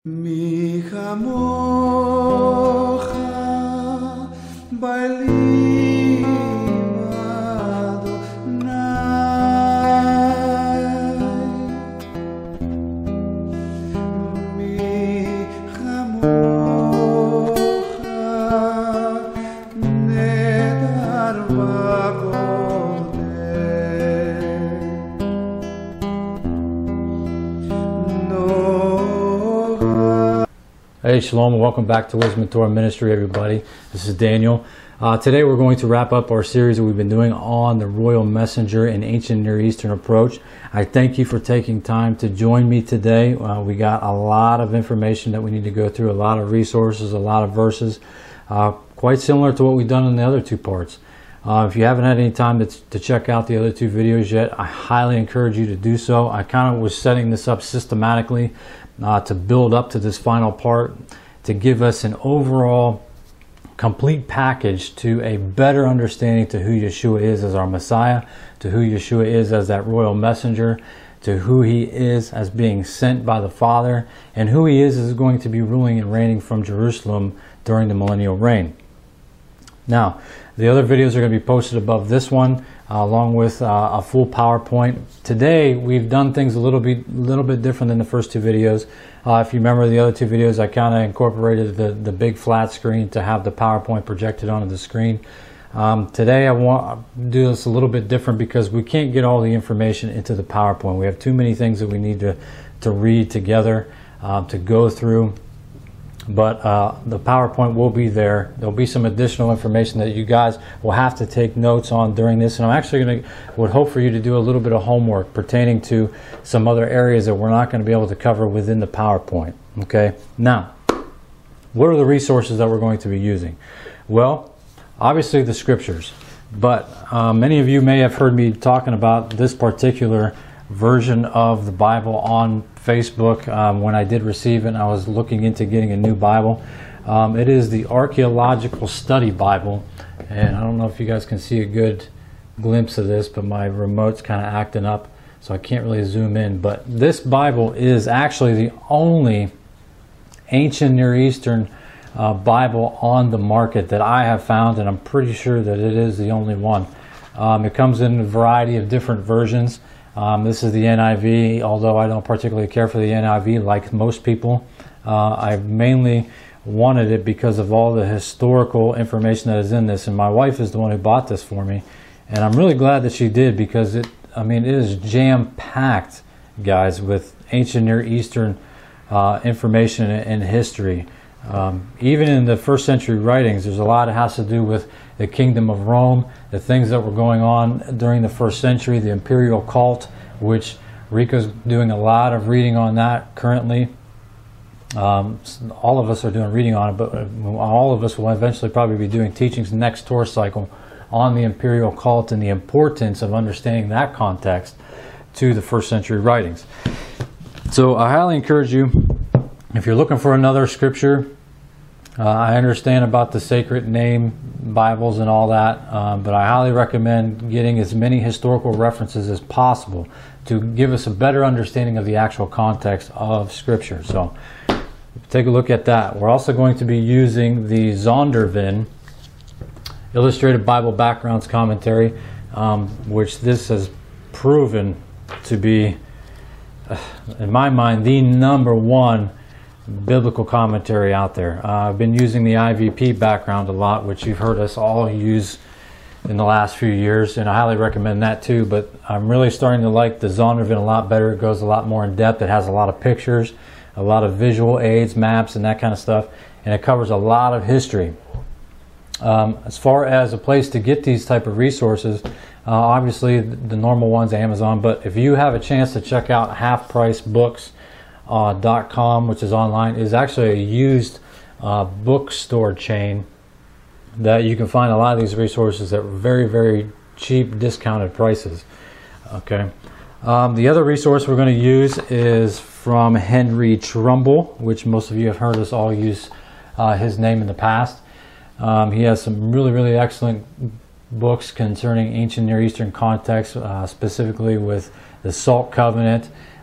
Mi chamocha bailim Adonai. Mi chamocha nedar v'godeh. Hey, shalom, and welcome back to Wisdom Torah Ministry, everybody. This is Daniel. Today we're going to wrap up our series that we've been doing on the Royal Messenger and Ancient Near Eastern approach. I thank you for taking time to join me today. We got a lot of information that we need to go through, a lot of resources, a lot of verses, quite similar to what we've done in the other two parts. If you haven't had any time to check out the other two videos yet, I highly encourage you to do so. I kind of was setting this up systematically to build up to this final part, to give us an overall complete package to a better understanding to who Yeshua is as our Messiah, to who Yeshua is as that royal messenger, to who he is as being sent by the Father, and who he is going to be ruling and reigning from Jerusalem during the millennial reign. Now, the other videos are going to be posted above this one, along with a full PowerPoint. Today, we've done things a little bit different than the first two videos. If you remember the other two videos, I kind of incorporated the big flat screen to have the PowerPoint projected onto the screen. Today, I want to do this a little bit different because we can't get all the information into the PowerPoint. We have too many things that we need to read together, to go through. But the PowerPoint will be there. There'll be some additional information that you guys will have to take notes on during this. And I'm actually would hope for you to do a little bit of homework pertaining to some other areas that we're not going to be able to cover within the PowerPoint. Okay. Now, what are the resources that we're going to be using? Well, obviously the scriptures. But many of you may have heard me talking about this particular version of the Bible on Facebook when I did receive it and I was looking into getting a new Bible. It is the Archaeological Study Bible, and I don't know if you guys can see a good glimpse of this, but my remote's kind of acting up so I can't really zoom in. But this Bible is actually the only ancient Near Eastern Bible on the market that I have found, and I'm pretty sure that it is the only one. It comes in a variety of different versions. This is the NIV, although I don't particularly care for the NIV like most people. I mainly wanted it because of all the historical information that is in this, and my wife is the one who bought this for me. And I'm really glad that she did because it is jam-packed, guys, with ancient Near Eastern information and history. Even in the first century writings, there's a lot that has to do with the kingdom of Rome, the things that were going on during the first century, the imperial cult, which Rico's doing a lot of reading on that currently. All of us are doing reading on it, but all of us will eventually probably be doing teachings next Torah cycle on the imperial cult and the importance of understanding that context to the first century writings. So I highly encourage you, if you're looking for another scripture, I understand about the sacred name Bibles and all that, but I highly recommend getting as many historical references as possible to give us a better understanding of the actual context of Scripture. So take a look at that. We're also going to be using the Zondervan Illustrated Bible Backgrounds Commentary, which this has proven to be, in my mind, the #1 biblical commentary out there. I've been using the IVP background a lot, which you've heard us all use in the last few years, and I highly recommend that too, but I'm really starting to like the Zondervan a lot better. It goes a lot more in depth. It has a lot of pictures, a lot of visual aids, maps, and that kind of stuff, and it covers a lot of history. As far as a place to get these type of resources, obviously the normal ones, Amazon, but if you have a chance to check out halfpricebooks.com, which is online, is actually a used bookstore chain that you can find a lot of these resources at very, very cheap discounted prices. Okay. The other resource we're going to use is from Henry Trumbull, which most of you have heard us all use his name in the past. He has some really, really excellent books concerning ancient Near Eastern context, specifically with the Salt Covenant,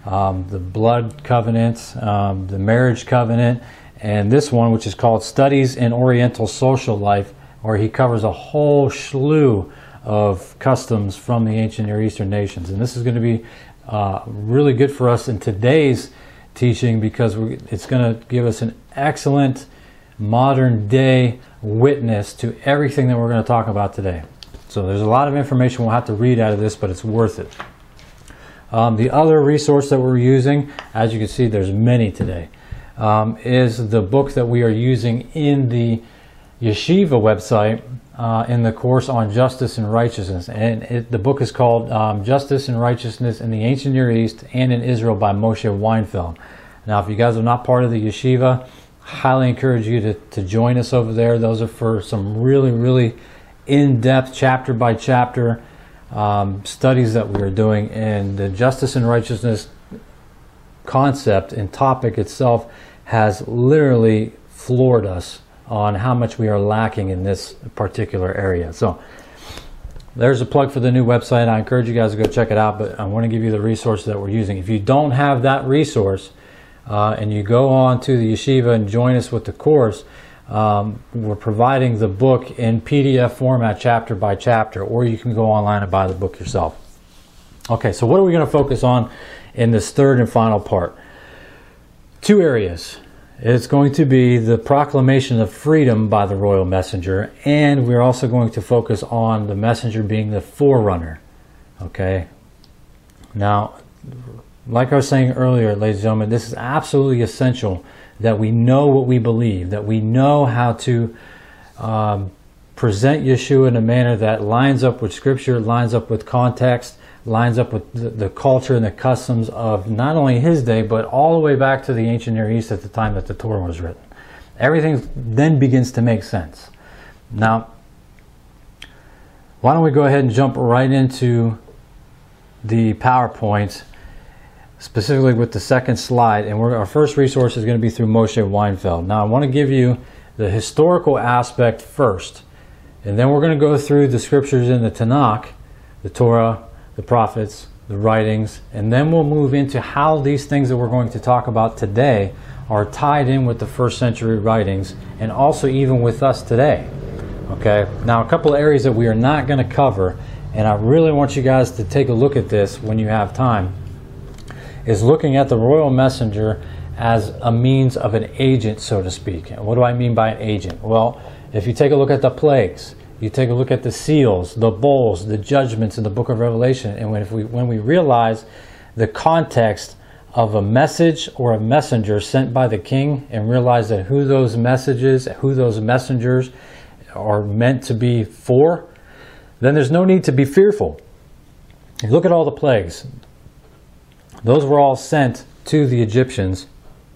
the blood covenant, the marriage covenant, and this one, which is called Studies in Oriental Social Life, where he covers a whole slew of customs from the ancient Near Eastern nations. And this is going to be really good for us in today's teaching, because it's going to give us an excellent modern day witness to everything that we're going to talk about today. So there's a lot of information we'll have to read out of this, but it's worth it. The other resource that we're using, as you can see, there's many today, is the book that we are using in the Yeshiva website in the course on justice and righteousness. And the book is called Justice and Righteousness in the Ancient Near East and in Israel by Moshe Weinfeld. Now, if you guys are not part of the Yeshiva, highly encourage you to join us over there. Those are for some really, really in-depth, chapter by chapter studies that we are doing. And the justice and righteousness concept and topic itself has literally floored us on how much we are lacking in this particular area. So there's a plug for the new website. I encourage you guys to go check it out, but I want to give you the resource that we're using. If you don't have that resource and you go on to the Yeshiva and join us with the course, we're providing the book in PDF format, chapter by chapter, or you can go online and buy the book yourself. Okay, so what are we going to focus on in this third and final part? Two areas. It's going to be the proclamation of freedom by the royal messenger, and we're also going to focus on the messenger being the forerunner. Okay. Now, like I was saying earlier, ladies and gentlemen, this is absolutely essential that we know what we believe, that we know how to present Yeshua in a manner that lines up with Scripture, lines up with context, lines up with the culture and the customs of not only his day, but all the way back to the ancient Near East at the time that the Torah was written. Everything then begins to make sense. Now, why don't we go ahead and jump right into the PowerPoint, specifically with the second slide. And our first resource is going to be through Moshe Weinfeld. Now, I want to give you the historical aspect first, and then we're going to go through the scriptures in the Tanakh, the Torah, the prophets, the writings, and then we'll move into how these things that we're going to talk about today are tied in with the first century writings, and also even with us today. Okay, now a couple of areas that we are not going to cover, and I really want you guys to take a look at this when you have time, is looking at the royal messenger as a means of an agent, so to speak. And what do I mean by an agent? Well, if you take a look at the plagues, you take a look at the seals, the bowls, the judgments in the book of Revelation, and when we realize the context of a message or a messenger sent by the king, and realize that who those messages, who those messengers are meant to be for, then there's no need to be fearful. If you look at all the plagues, those were all sent to the Egyptians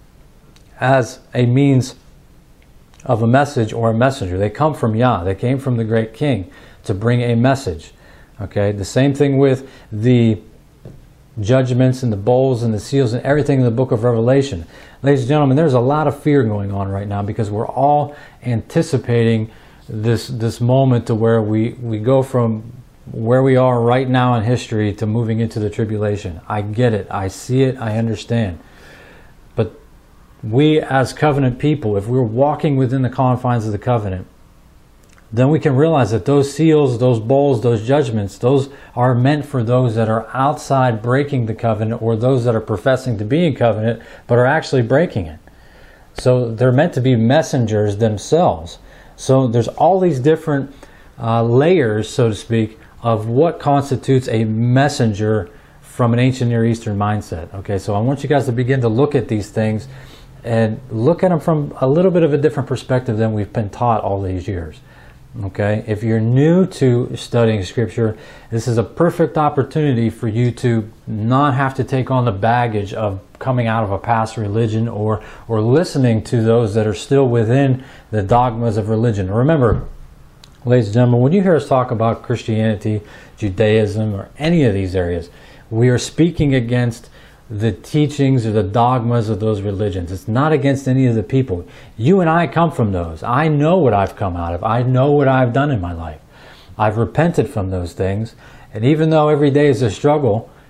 as a means of a message or a messenger. They come from Yah. They came from the great king to bring a message. Okay, the same thing with the judgments and the bowls and the seals and everything in the book of Revelation. Ladies and gentlemen, there's a lot of fear going on right now because we're all anticipating this moment to where we go from where we are right now in history to moving into the tribulation. I get it. I see it. I understand. But we as covenant people, if we're walking within the confines of the covenant, then we can realize that those seals, those bowls, those judgments, those are meant for those that are outside breaking the covenant, or those that are professing to be in covenant but are actually breaking it. So they're meant to be messengers themselves. So there's all these different layers, so to speak, of what constitutes a messenger from an ancient Near Eastern mindset. Okay, so I want you guys to begin to look at these things and look at them from a little bit of a different perspective than we've been taught all these years. Okay, if you're new to studying Scripture, this is a perfect opportunity for you to not have to take on the baggage of coming out of a past religion, or listening to those that are still within the dogmas of religion. Remember, ladies and gentlemen, when you hear us talk about Christianity, Judaism, or any of these areas, we are speaking against the teachings or the dogmas of those religions. It's not against any of the people. You and I come from those. I know what I've come out of. I know what I've done in my life. I've repented from those things. And even though every day is a struggle,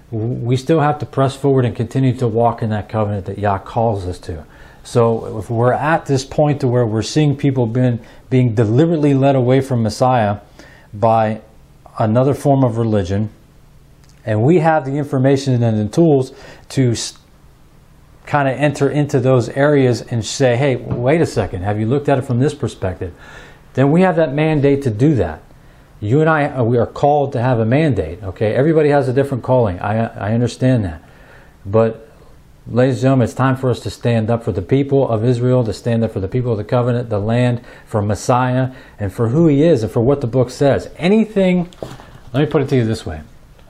we still have to press forward and continue to walk in that covenant that Yah calls us to. So if we're at this point to where we're seeing people being deliberately led away from Messiah by another form of religion, and we have the information and the tools to kind of enter into those areas and say, hey, wait a second, have you looked at it from this perspective? Then we have that mandate to do that. You and I, we are called to have a mandate, okay? Everybody has a different calling. I understand that. But ladies and gentlemen, it's time for us to stand up for the people of Israel, to stand up for the people of the covenant, the land, for Messiah, and for who he is and for what the book says. Anything, let me put it to you this way.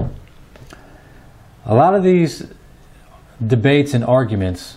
A lot of these debates and arguments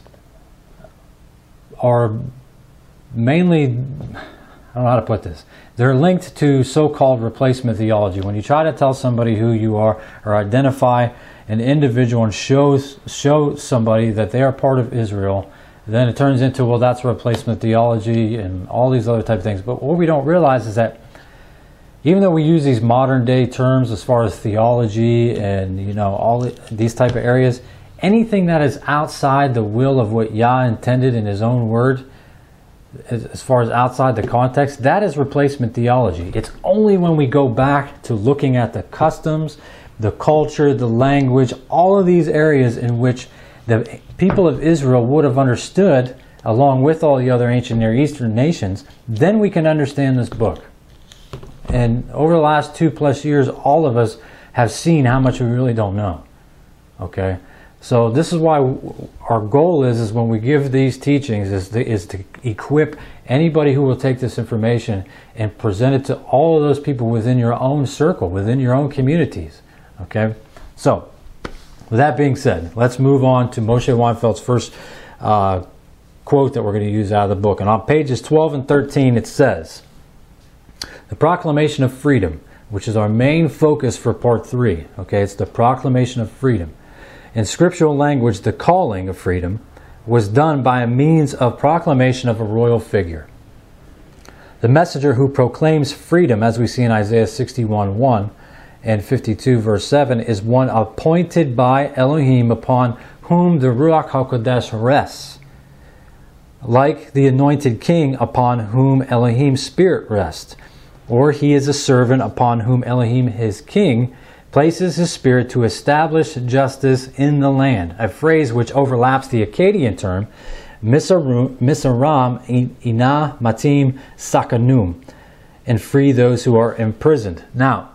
are mainly, I don't know how to put this, they're linked to so-called replacement theology. When you try to tell somebody who you are or identify an individual and show somebody that they are part of Israel, then it turns into, well, that's replacement theology and all these other type of things. But what we don't realize is that even though we use these modern day terms as far as theology and, you know, all these type of areas, anything that is outside the will of what Yah intended in his own word, as far as outside the context, that is replacement theology. It's only when we go back to looking at the customs, the culture, the language, all of these areas in which the people of Israel would have understood, along with all the other ancient Near Eastern nations, then we can understand this book. And over the last 2+ years, all of us have seen how much we really don't know. Okay? So this is why our goal is when we give these teachings is to equip anybody who will take this information and present it to all of those people within your own circle, within your own communities. Okay? So, with that being said, let's move on to Moshe Weinfeld's first quote that we're going to use out of the book. And on pages 12 and 13 it says, "The proclamation of freedom," which is our main focus for part 3. Okay? It's the proclamation of freedom. In scriptural language, the calling of freedom was done by a means of proclamation of a royal figure. The messenger who proclaims freedom, as we see in Isaiah 61:1 and 52 verse 7, is one appointed by Elohim upon whom the Ruach HaKodesh rests, like the anointed king upon whom Elohim's spirit rests. Or he is a servant upon whom Elohim, his king, places his spirit to establish justice in the land, a phrase which overlaps the Akkadian term Misaram Ina Matim Sakanum, and free those who are imprisoned. Now,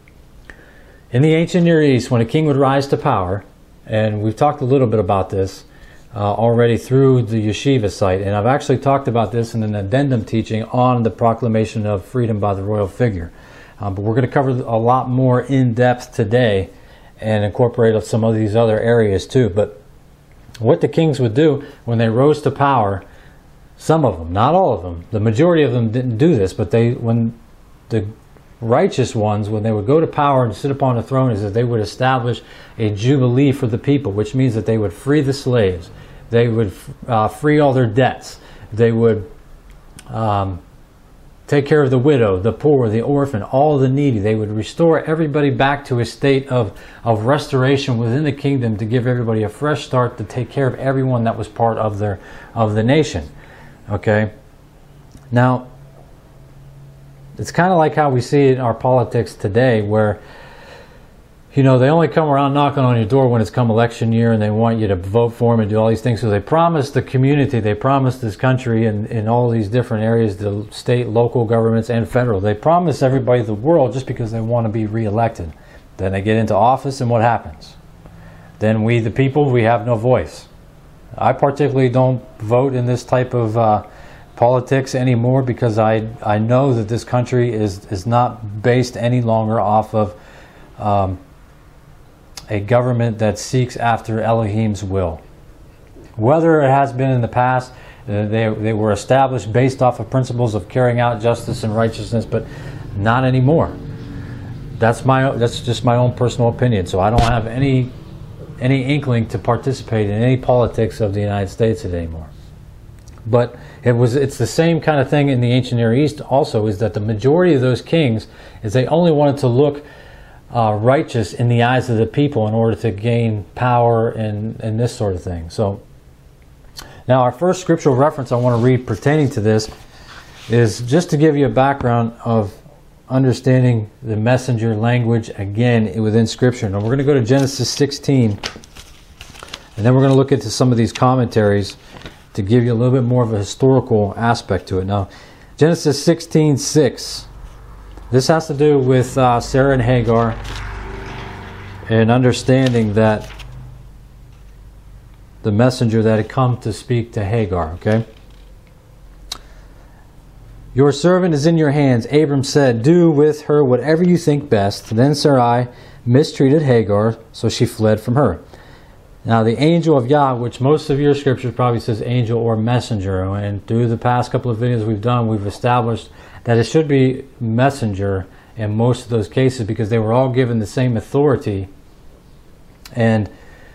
in the ancient Near East, when a king would rise to power, and we've talked a little bit about this already through the yeshiva site, and I've actually talked about this in an addendum teaching on the proclamation of freedom by the royal figure. But we're going to cover a lot more in depth today and incorporate some of these other areas too. But what the kings would do when they rose to power, some of them, not all of them, the majority of them didn't do this, but when the righteous ones, when they would go to power and sit upon the throne, is that they would establish a jubilee for the people, which means that they would free the slaves, they would free all their debts, they would take care of the widow, the poor, the orphan, all the needy. They would restore everybody back to a state of restoration within the kingdom, to give everybody a fresh start, to take care of everyone that was part of the nation. Okay? Now, it's kind of like how we see it in our politics today, where, you know, they only come around knocking on your door when it's come election year, and they want you to vote for them and do all these things. So they promise the community, they promise this country in all these different areas, the state, local governments, and federal. They promise everybody the world just because they want to be reelected. Then they get into office, and what happens? Then we, the people, we have no voice. I particularly don't vote in this type of politics anymore, because I know that this country is not based any longer off of a government that seeks after Elohim's will. Whether it has been in the past, they were established based off of principles of carrying out justice and righteousness, but not anymore. That's just my own personal opinion. So I don't have any inkling to participate in any politics of the United States anymore. But it's the same kind of thing in the ancient Near East also, is that the majority of those kings, is they only wanted to look righteous in the eyes of the people in order to gain power and this sort of thing. So now our first scriptural reference I want to read pertaining to this is just to give you a background of understanding the messenger language again within Scripture. Now we're going to go to Genesis 16, and then we're going to look into some of these commentaries to give you a little bit more of a historical aspect to it. Now, Genesis 16:6. This has to do with Sarah and Hagar and understanding that the messenger that had come to speak to Hagar, okay? Your servant is in your hands. Abram said, do with her whatever you think best. Then Sarai mistreated Hagar, so she fled from her. Now the angel of Yah, which most of your scriptures probably says angel or messenger, and through the past couple of videos we've done, we've established that it should be messenger in most of those cases because they were all given the same authority and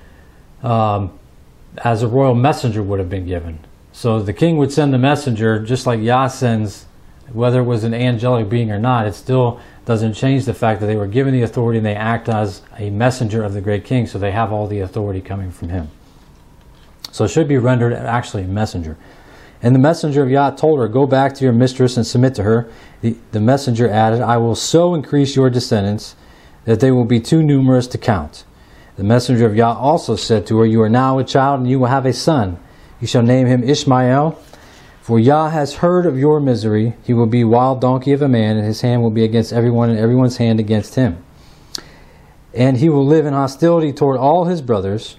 as a royal messenger would have been given. So the king would send the messenger just like Yah sends, whether it was an angelic being or not. It still doesn't change the fact that they were given the authority and they act as a messenger of the great king, so they have all the authority coming from him. So it should be rendered actually a messenger. And the messenger of Yah told her, go back to your mistress and submit to her. The messenger added, I will so increase your descendants that they will be too numerous to count. The messenger of Yah also said to her, you are now a child and you will have a son. You shall name him Ishmael. For Yah has heard of your misery. He will be a wild donkey of a man, and his hand will be against everyone, and everyone's hand against him. And he will live in hostility toward all his brothers.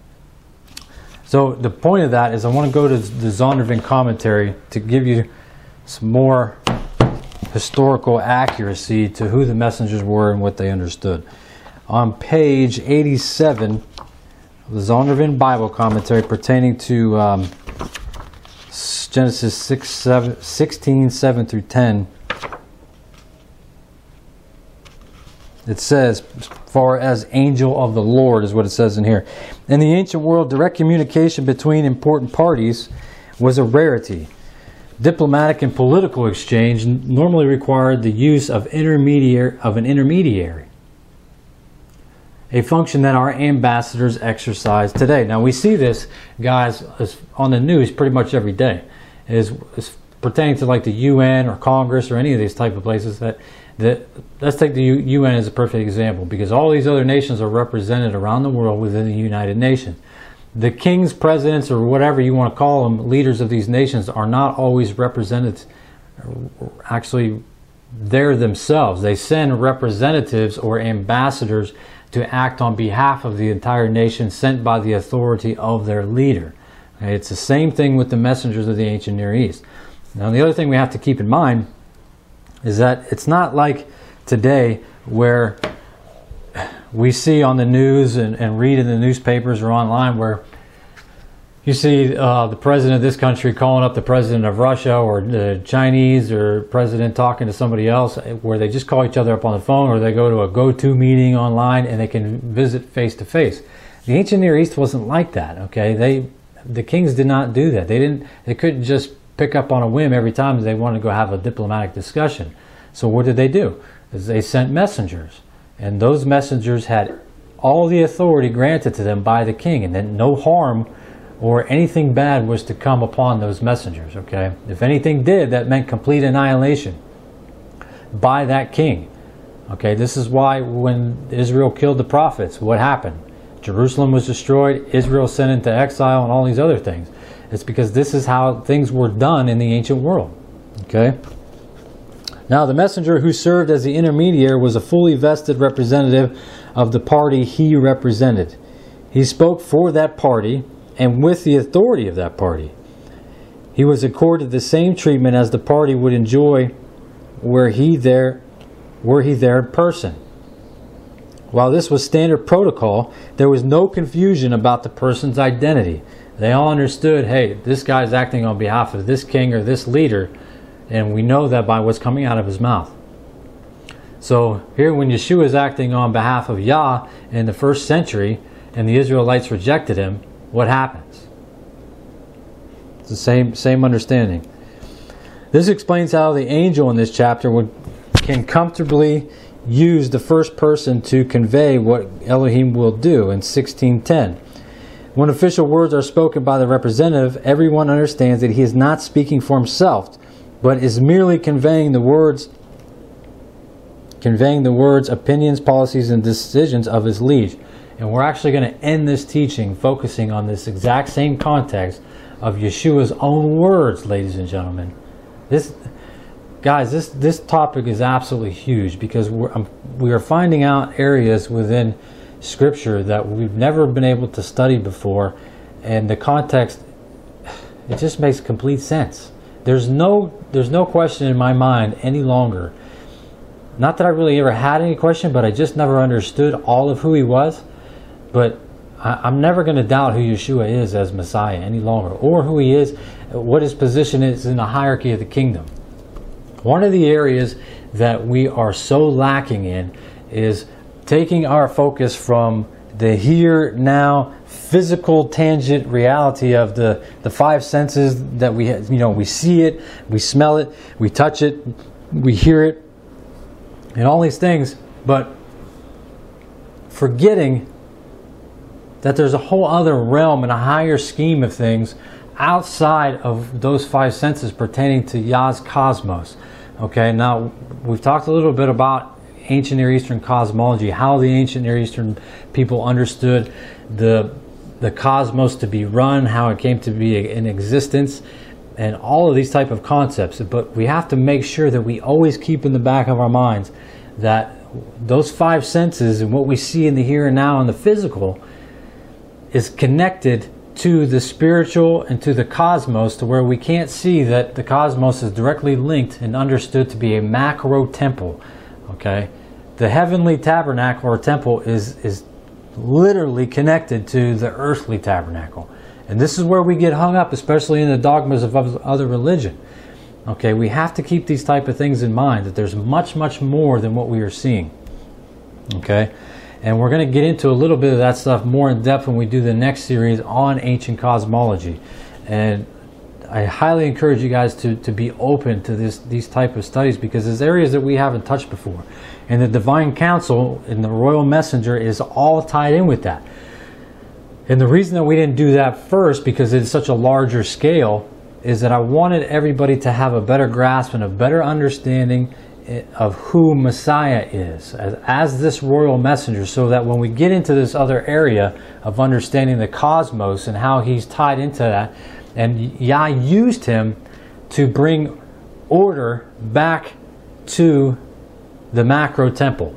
So the point of that is I want to go to the Zondervan commentary to give you some more historical accuracy to who the messengers were and what they understood. On page 87 of the Zondervan Bible commentary pertaining to Genesis 16, 7 through 10, it says, as far as angel of the Lord is what it says in here. In the ancient world, direct communication between important parties was a rarity. Diplomatic and political exchange normally required the use of an intermediary, a function that our ambassadors exercise today. Now we see this, guys, on the news pretty much every day. Is pertaining to like the UN or Congress or any of these type of places let's take the UN as a perfect example, because all these other nations are represented around the world within the United Nations. The kings, presidents, or whatever you want to call them, leaders of these nations are not always represented. Actually, they're themselves. They send representatives or ambassadors to act on behalf of the entire nation, sent by the authority of their leader. Okay, it's the same thing with the messengers of the ancient Near East. Now, the other thing we have to keep in mind is that it's not like today where we see on the news and read in the newspapers or online where you see the president of this country calling up the president of Russia or the Chinese or president talking to somebody else, where they just call each other up on the phone or they go to a go-to meeting online and they can visit face-to-face. The ancient Near East wasn't like that, okay? The kings did not do that. They couldn't just pick up on a whim every time they wanted to go have a diplomatic discussion. So what did they do? They sent messengers, and those messengers had all the authority granted to them by the king, and then no harm or anything bad was to come upon those messengers, okay? If anything did, that meant complete annihilation by that king, okay? This is why when Israel killed the prophets, what happened? Jerusalem was destroyed, Israel sent into exile, and all these other things. It's because this is how things were done in the ancient world, okay? Now, the messenger who served as the intermediary was a fully vested representative of the party he represented. He spoke for that party and with the authority of that party. He was accorded the same treatment as the party would enjoy were he there in person. While this was standard protocol, there was no confusion about the person's identity. They all understood, hey, this guy's acting on behalf of this king or this leader, and we know that by what's coming out of his mouth. So here when Yeshua is acting on behalf of Yah in the first century and the Israelites rejected him, what happens? It's the same understanding. This explains how the angel in this chapter can comfortably used the first person to convey what Elohim will do in 16:10. When official words are spoken by the representative, everyone understands that he is not speaking for himself, but is merely conveying the words, opinions, policies, and decisions of his liege. And we're actually going to end this teaching focusing on this exact same context of Yeshua's own words, ladies and gentlemen. This topic is absolutely huge, because we are finding out areas within Scripture that we've never been able to study before, and the context, it just makes complete sense. There's no question in my mind any longer. Not that I really ever had any question, but I just never understood all of who he was. But I'm never going to doubt who Yeshua is as Messiah any longer, or who he is, what his position is in the hierarchy of the kingdom. One of the areas that we are so lacking in is taking our focus from the here, now, physical, tangent reality of the five senses that we have. We see it, we smell it, we touch it, we hear it, and all these things, but forgetting that there's a whole other realm and a higher scheme of things outside of those five senses pertaining to Yah's cosmos. Okay, now we've talked a little bit about ancient Near Eastern cosmology, how the ancient Near Eastern people understood the cosmos to be run, how it came to be in existence, and all of these type of concepts. But we have to make sure that we always keep in the back of our minds that those five senses and what we see in the here and now and the physical is connected to the spiritual and to the cosmos, to where we can't see that the cosmos is directly linked and understood to be a macro temple. Okay, the heavenly tabernacle or temple is literally connected to the earthly tabernacle, and this is where we get hung up, especially in the dogmas of other religion. Okay, we have to keep these type of things in mind, that there's much more than what we are seeing. Okay, and we're going to get into a little bit of that stuff more in depth when we do the next series on ancient cosmology. And I highly encourage you guys to be open to these type of studies, because there's areas that we haven't touched before. And the Divine Council and the Royal Messenger is all tied in with that. And the reason that we didn't do that first, because it's such a larger scale, is that I wanted everybody to have a better grasp and a better understanding of who Messiah is as this royal messenger, so that when we get into this other area of understanding the cosmos and how he's tied into that, and Yah used him to bring order back to the macro temple.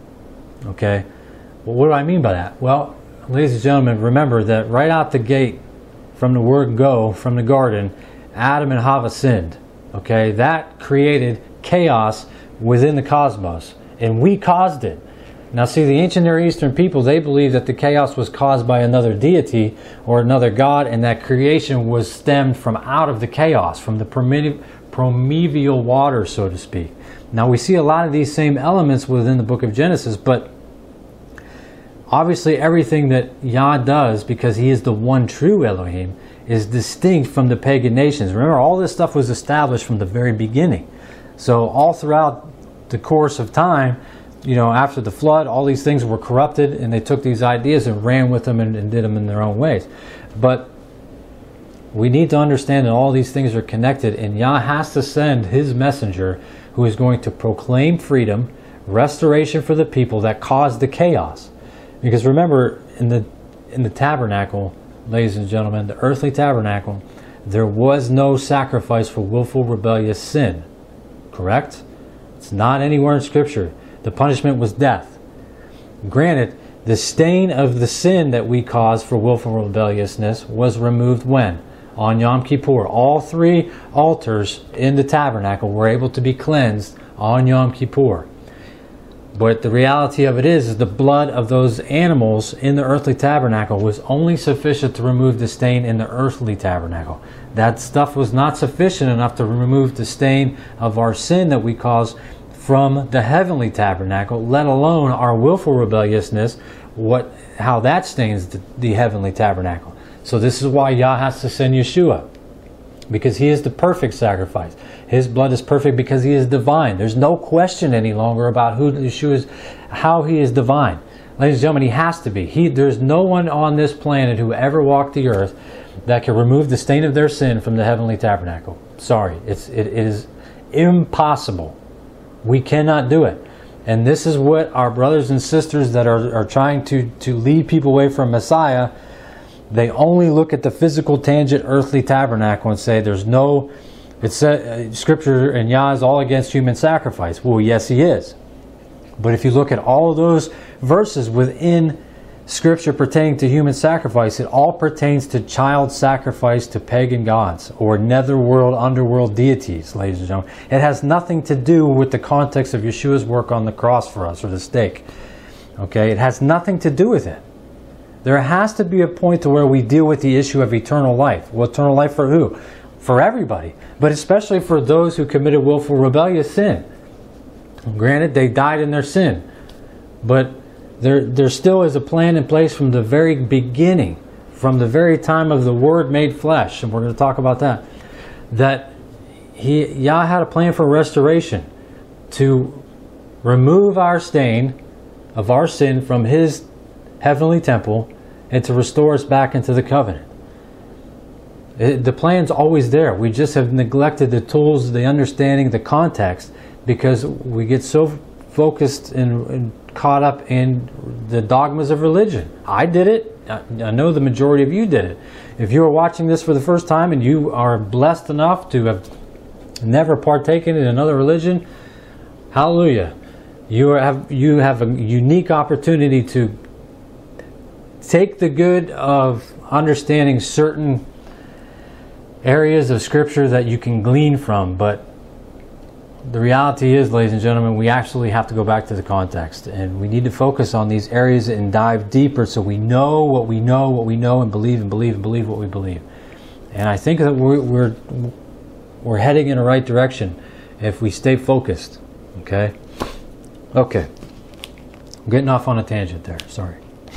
Okay, well, what do I mean by that? Well, ladies and gentlemen, remember that right out the gate, from the word go, from the garden, Adam and Hava sinned. Okay, that created chaos within the cosmos, and we caused it. Now see, the ancient Near Eastern people, they believe that the chaos was caused by another deity or another god, and that creation was stemmed from out of the chaos, from the primeval water, so to speak. Now we see a lot of these same elements within the book of Genesis, but obviously everything that Yah does, because he is the one true Elohim, is distinct from the pagan nations. Remember, all this stuff was established from the very beginning. So all throughout the course of time, after the flood, all these things were corrupted, and they took these ideas and ran with them and did them in their own ways. But we need to understand that all these things are connected, and Yah has to send his messenger, who is going to proclaim freedom, restoration for the people that caused the chaos. Because remember, in the tabernacle, ladies and gentlemen, the earthly tabernacle, there was no sacrifice for willful rebellious sin. Correct? It's not anywhere in Scripture. The punishment was death. Granted, the stain of the sin that we caused for willful rebelliousness was removed when? On Yom Kippur. All three altars in the tabernacle were able to be cleansed on Yom Kippur. But the reality of it is the blood of those animals in the earthly tabernacle was only sufficient to remove the stain in the earthly tabernacle. That stuff was not sufficient enough to remove the stain of our sin that we caused from the heavenly tabernacle, let alone our willful rebelliousness, how that stains the heavenly tabernacle. So this is why Yah has to send Yeshua. because he is the perfect sacrifice. His blood is perfect because he is divine. There's no question any longer about who Yeshua is, how he is divine. Ladies and gentlemen, he has to be. There's no one on this planet who ever walked the earth that can remove the stain of their sin from the heavenly tabernacle. Sorry, it is impossible. We cannot do it. And this is what our brothers and sisters that are trying to lead people away from Messiah, they only look at the physical, tangent, earthly tabernacle and say there's no, Scripture and Yah is all against human sacrifice. Well, yes, he is. But if you look at all of those verses within Scripture pertaining to human sacrifice, it all pertains to child sacrifice to pagan gods or netherworld, underworld deities, ladies and gentlemen. It has nothing to do with the context of Yeshua's work on the cross for us, or the stake. Okay, it has nothing to do with it. There has to be a point to where we deal with the issue of eternal life. Well, eternal life for who? For everybody, but especially for those who committed willful rebellious sin. Granted, they died in their sin, but there still is a plan in place from the very beginning, from the very time of the Word made flesh, and we're going to talk about that Yah had a plan for restoration to remove our stain of our sin from His heavenly temple and to restore us back into the covenant. The plan's always there. We just have neglected the tools, the understanding, the context, because we get so focused and caught up in the dogmas of religion. I did it. I know the majority of you did it. If you are watching this for the first time and you are blessed enough to have never partaken in another religion, hallelujah. You have a unique opportunity to take the good of understanding certain areas of Scripture that you can glean from, but the reality is, ladies and gentlemen, we actually have to go back to the context, and we need to focus on these areas and dive deeper so we know what we know, and believe what we believe. And I think that we're heading in the right direction if we stay focused. Okay. I'm getting off on a tangent there. Sorry.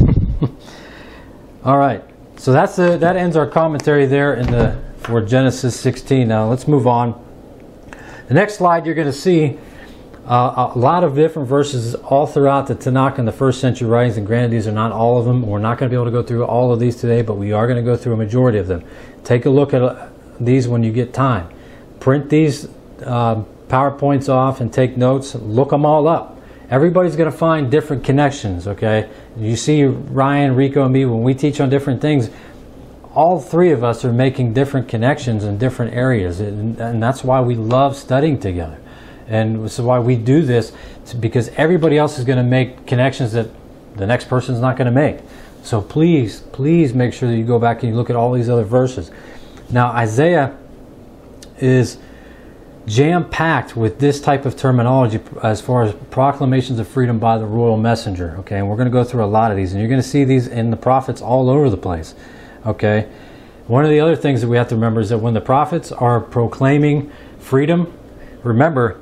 All right. So that ends our commentary there for Genesis 16. Now let's move on. The next slide, you're going to see a lot of different verses all throughout the Tanakh and the first century writings. And granted, these are not all of them. We're not going to be able to go through all of these today, but we are going to go through a majority of them. Take a look at these when you get time. Print these PowerPoints off and take notes. Look them all up. Everybody's going to find different connections, okay? You see Ryan, Rico, and me, when we teach on different things, all three of us are making different connections in different areas, and that's why we love studying together. And this is why we do this, because everybody else is going to make connections that the next person's not going to make. So please make sure that you go back and you look at all these other verses. Now, Isaiah is jam-packed with this type of terminology as far as proclamations of freedom by the royal messenger. Okay, and we're going to go through a lot of these, and you're going to see these in the prophets all over the place. Okay, one of the other things that we have to remember is that when the prophets are proclaiming freedom, remember,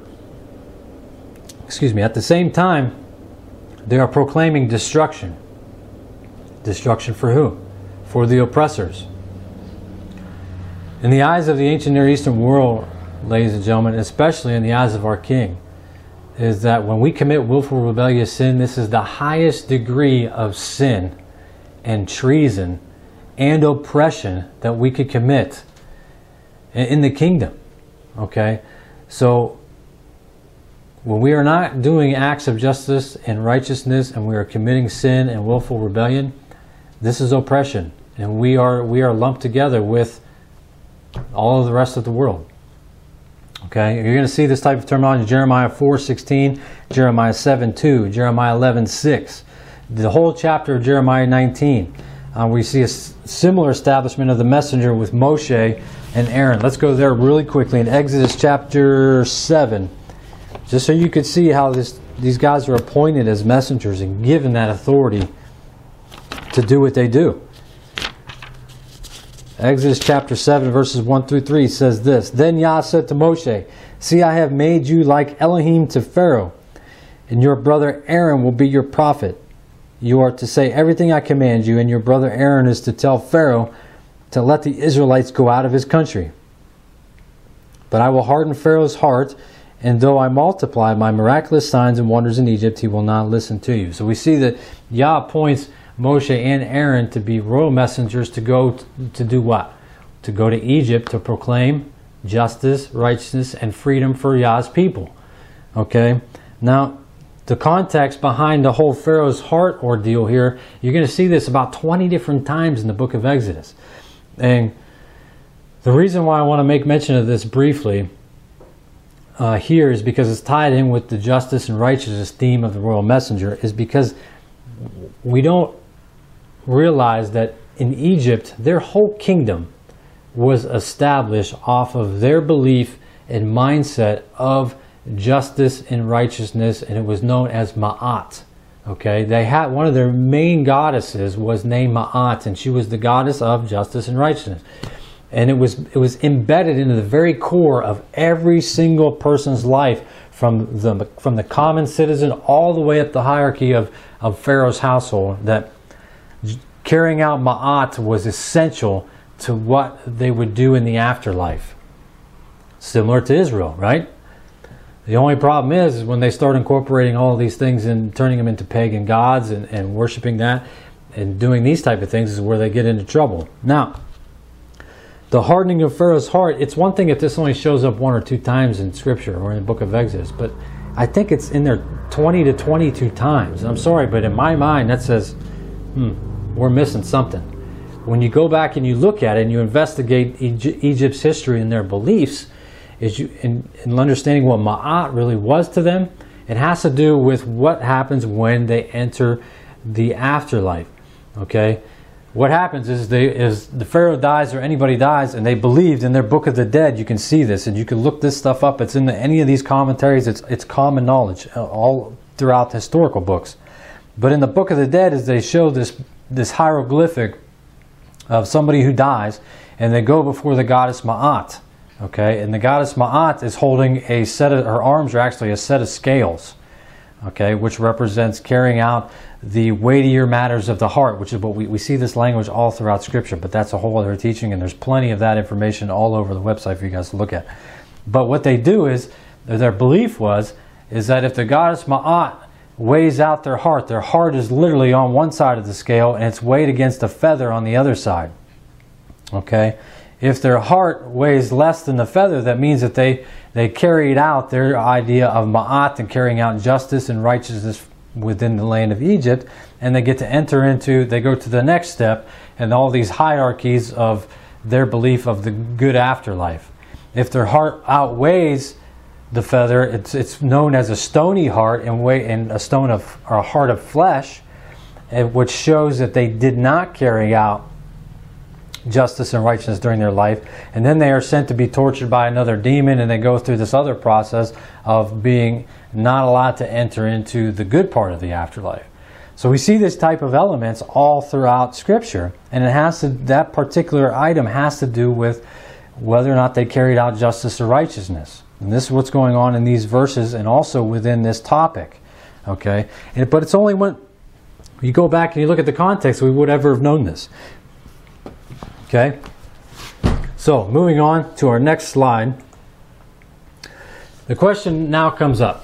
at the same time, they are proclaiming destruction. Destruction for who? For the oppressors. In the eyes of the ancient Near Eastern world, ladies and gentlemen, especially in the eyes of our King, is that when we commit willful rebellious sin, this is the highest degree of sin and treason and oppression that we could commit in the kingdom. Okay? So, when we are not doing acts of justice and righteousness, and we are committing sin and willful rebellion, this is oppression. And we are lumped together with all of the rest of the world. Okay, you're going to see this type of terminology in Jeremiah 4:16, Jeremiah 7:2, Jeremiah 11:6, the whole chapter of Jeremiah 19. We see a similar establishment of the messenger with Moshe and Aaron. Let's go there really quickly in Exodus chapter 7, just so you could see how these guys are appointed as messengers and given that authority to do what they do. Exodus chapter 7 verses 1 through 3 says this: Then Yah said to Moshe, See, I have made you like Elohim to Pharaoh, and your brother Aaron will be your prophet. You are to say everything I command you, and your brother Aaron is to tell Pharaoh to let the Israelites go out of his country. But I will harden Pharaoh's heart, and though I multiply my miraculous signs and wonders in Egypt, he will not listen to you. So we see that Yah appoints Moshe and Aaron to be royal messengers to go to do what? To go to Egypt to proclaim justice, righteousness, and freedom for Yah's people. Okay? Now, the context behind the whole Pharaoh's heart ordeal here, you're going to see this about 20 different times in the book of Exodus. And the reason why I want to make mention of this briefly here is because it's tied in with the justice and righteousness theme of the royal messenger, is because we don't realize that in Egypt, their whole kingdom was established off of their belief and mindset of justice and righteousness, and it was known as Ma'at. Okay, they had one of their main goddesses was named Ma'at, and she was the goddess of justice and righteousness. And it was embedded into the very core of every single person's life, from the common citizen all the way up the hierarchy of Pharaoh's household, that carrying out Ma'at was essential to what they would do in the afterlife. Similar to Israel, right? The only problem is when they start incorporating all of these things and turning them into pagan gods and worshiping that and doing these type of things is where they get into trouble. Now, the hardening of Pharaoh's heart, it's one thing if this only shows up 1 or 2 times in Scripture or in the book of Exodus, but I think it's in there 20 to 22 times. I'm sorry, but in my mind that says, we're missing something. When you go back and you look at it and you investigate Egypt's history and their beliefs, in understanding what Ma'at really was to them, it has to do with what happens when they enter the afterlife. Okay? What happens is the Pharaoh dies or anybody dies, and they believed in their Book of the Dead. You can see this, and you can look this stuff up. It's in any of these commentaries. It's common knowledge all throughout the historical books. But in the Book of the Dead, as they show this hieroglyphic of somebody who dies, and they go before the goddess Ma'at. Okay, and the goddess Ma'at is holding a set of, her arms are actually a set of scales. Okay, which represents carrying out the weightier matters of the heart, which is what we see this language all throughout Scripture, but that's a whole other teaching, and there's plenty of that information all over the website for you guys to look at. But what they do is, their belief is that if the goddess Ma'at weighs out their heart is literally on one side of the scale, and it's weighed against a feather on the other side. Okay? If their heart weighs less than the feather, that means that they carried out their idea of Ma'at and carrying out justice and righteousness within the land of Egypt, and they get to enter into, they go to the next step, and all these hierarchies of their belief of the good afterlife. If their heart outweighs the feather, it's known as a stony heart and a heart of flesh, which shows that they did not carry out justice and righteousness during their life, and then they are sent to be tortured by another demon, and they go through this other process of being not allowed to enter into the good part of the afterlife. So we see this type of elements all throughout Scripture, and that particular item has to do with whether or not they carried out justice or righteousness. And this is what's going on in these verses and also within this topic. Okay, but it's only when you go back and you look at the context we would ever have known this. Okay, so moving on to our next slide. The question now comes up.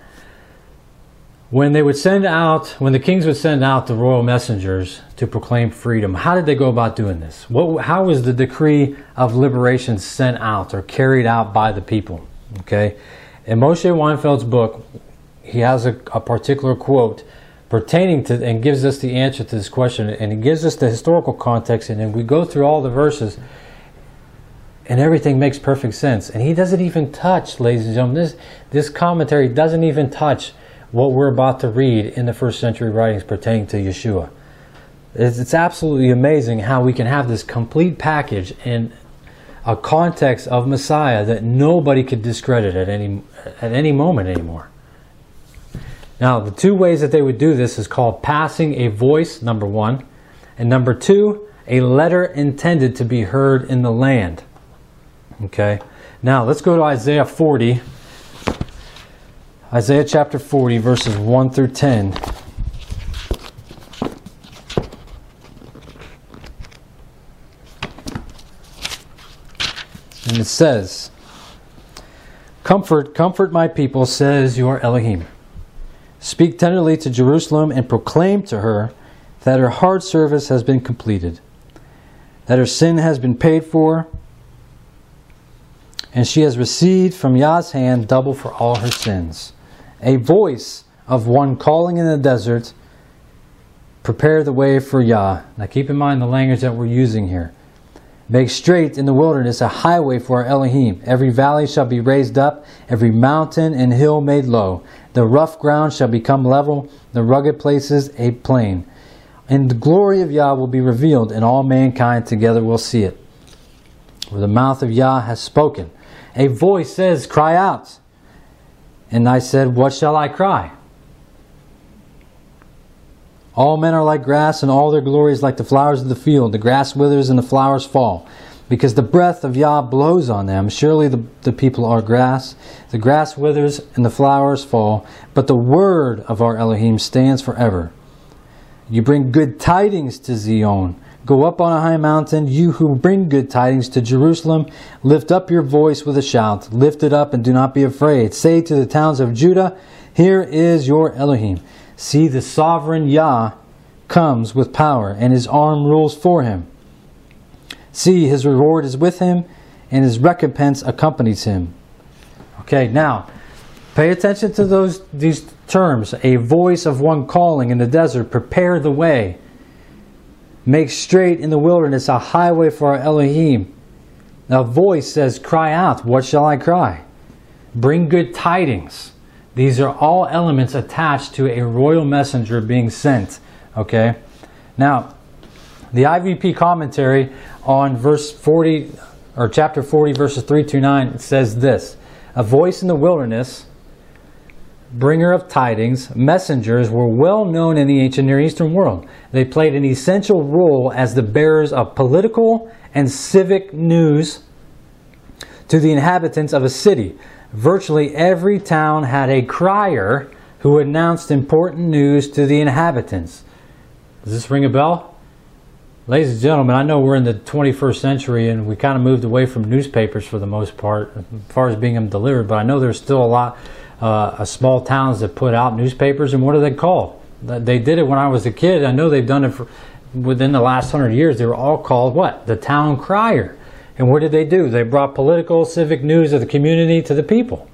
When the kings would send out the royal messengers to proclaim freedom, how did they go about doing this? How was the decree of liberation sent out or carried out by the people? Okay, in Moshe Weinfeld's book, he has a particular quote pertaining to, and gives us the answer to this question, and it gives us the historical context, and then we go through all the verses and everything makes perfect sense. And he doesn't even touch, ladies and gentlemen, this commentary doesn't even touch what we're about to read in the first century writings pertaining to Yeshua. It's absolutely amazing how we can have this complete package in a context of Messiah that nobody could discredit at any moment anymore. Now, the two ways that they would do this is called passing a voice, number one, and number two, a letter intended to be heard in the land. Okay, now let's go to Isaiah 40. Isaiah chapter 40, verses 1 through 10. And it says, Comfort, comfort my people, says your Elohim. Speak tenderly to Jerusalem and proclaim to her that her hard service has been completed, that her sin has been paid for, and she has received from Yah's hand double for all her sins. A voice of one calling in the desert, prepare the way for Yah. Now keep in mind the language that we're using here. Make straight in the wilderness a highway for our Elohim. Every valley shall be raised up, every mountain and hill made low. The rough ground shall become level, the rugged places a plain. And the glory of Yah will be revealed, and all mankind together will see it. For the mouth of Yah has spoken. A voice says, cry out. And I said, what shall I cry? All men are like grass, and all their glory is like the flowers of the field. The grass withers and the flowers fall, because the breath of Yah blows on them. Surely the people are grass. The grass withers and the flowers fall, but the word of our Elohim stands forever. You bring good tidings to Zion. Go up on a high mountain, you who bring good tidings to Jerusalem. Lift up your voice with a shout. Lift it up and do not be afraid. Say to the towns of Judah, here is your Elohim. See, the sovereign Yah comes with power, and his arm rules for him. See, his reward is with him, and his recompense accompanies him. Okay, now, pay attention to these terms. A voice of one calling in the desert, prepare the way. Make straight in the wilderness a highway for our Elohim. A voice says, cry out. What shall I cry? Bring good tidings. These are all elements attached to a royal messenger being sent. Okay? Now, the IVP commentary on verse 40, or chapter 40, verses 3 to 9 says this. A voice in the wilderness, bringer of tidings, messengers were well known in the ancient Near Eastern world. They played an essential role as the bearers of political and civic news to the inhabitants of a city. Virtually every town had a crier who announced important news to the inhabitants. Does this ring a bell? Ladies and gentlemen, I know we're in the 21st century and we kind of moved away from newspapers for the most part, as far as being them delivered, but I know there's still a lot of small towns that put out newspapers, and what are they called? They did it when I was a kid. I know they've done it within the last 100 years. They were all called what? The town crier. And what did they do? They brought political, civic news of the community to the people.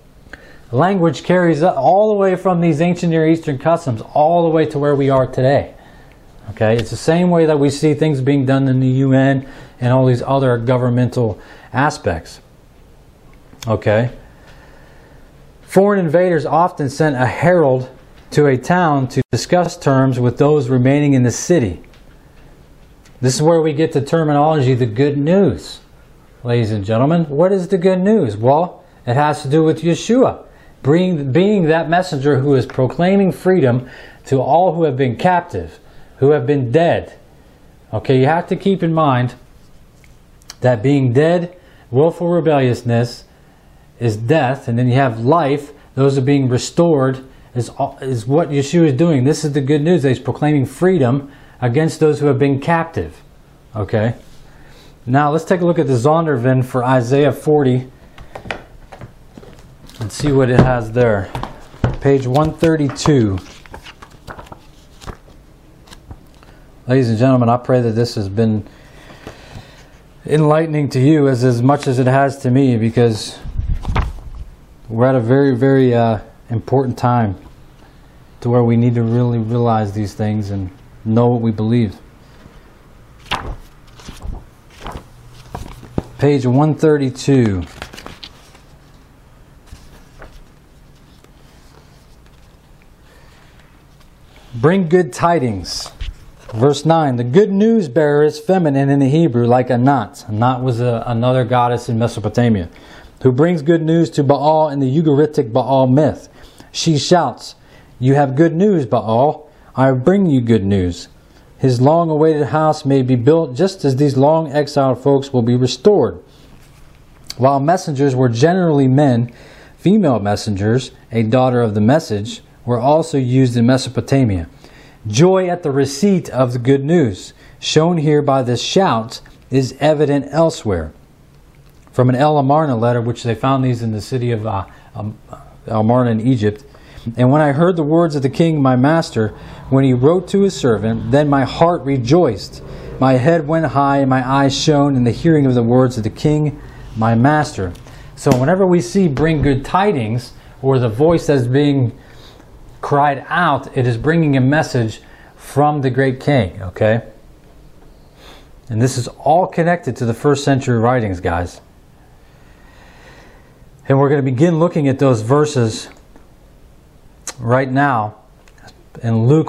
Language carries all the way from these ancient Near Eastern customs all the way to where we are today. Okay, it's the same way that we see things being done in the UN and all these other governmental aspects. Okay. Foreign invaders often sent a herald to a town to discuss terms with those remaining in the city. This is where we get the terminology, the good news. Ladies and gentlemen, what is the good news? Well, it has to do with Yeshua, being that messenger who is proclaiming freedom to all who have been captive, who have been dead. Okay, you have to keep in mind that being dead, willful rebelliousness, is death, and then you have life. Those are being restored, is what Yeshua is doing. This is the good news. He's proclaiming freedom against those who have been captive. Okay. Now let's take a look at the Zondervan for Isaiah 40 and see what it has there. Page 132. Ladies and gentlemen, I pray that this has been enlightening to you as much as it has to me, because we're at a very, very important time to where we need to really realize these things and know what we believe. Page 132. Bring good tidings. Verse 9. The good news bearer is feminine in the Hebrew, like Anat. Anat was another goddess in Mesopotamia, who brings good news to Baal in the Ugaritic Baal myth. She shouts, you have good news, Baal. I bring you good news. His long-awaited house may be built just as these long-exiled folks will be restored. While messengers were generally men, female messengers, a daughter of the message, were also used in Mesopotamia. Joy at the receipt of the good news, shown here by this shout, is evident elsewhere. from an El Amarna letter, which they found these in the city of Amarna in Egypt. And when I heard the words of the king, my master, when he wrote to his servant, then my heart rejoiced. My head went high and my eyes shone in the hearing of the words of the king, my master. So whenever we see bring good tidings, or the voice that's being cried out, it is bringing a message from the great king, okay? And this is all connected to the first century writings, guys. And we're going to begin looking at those verses right now. And Luke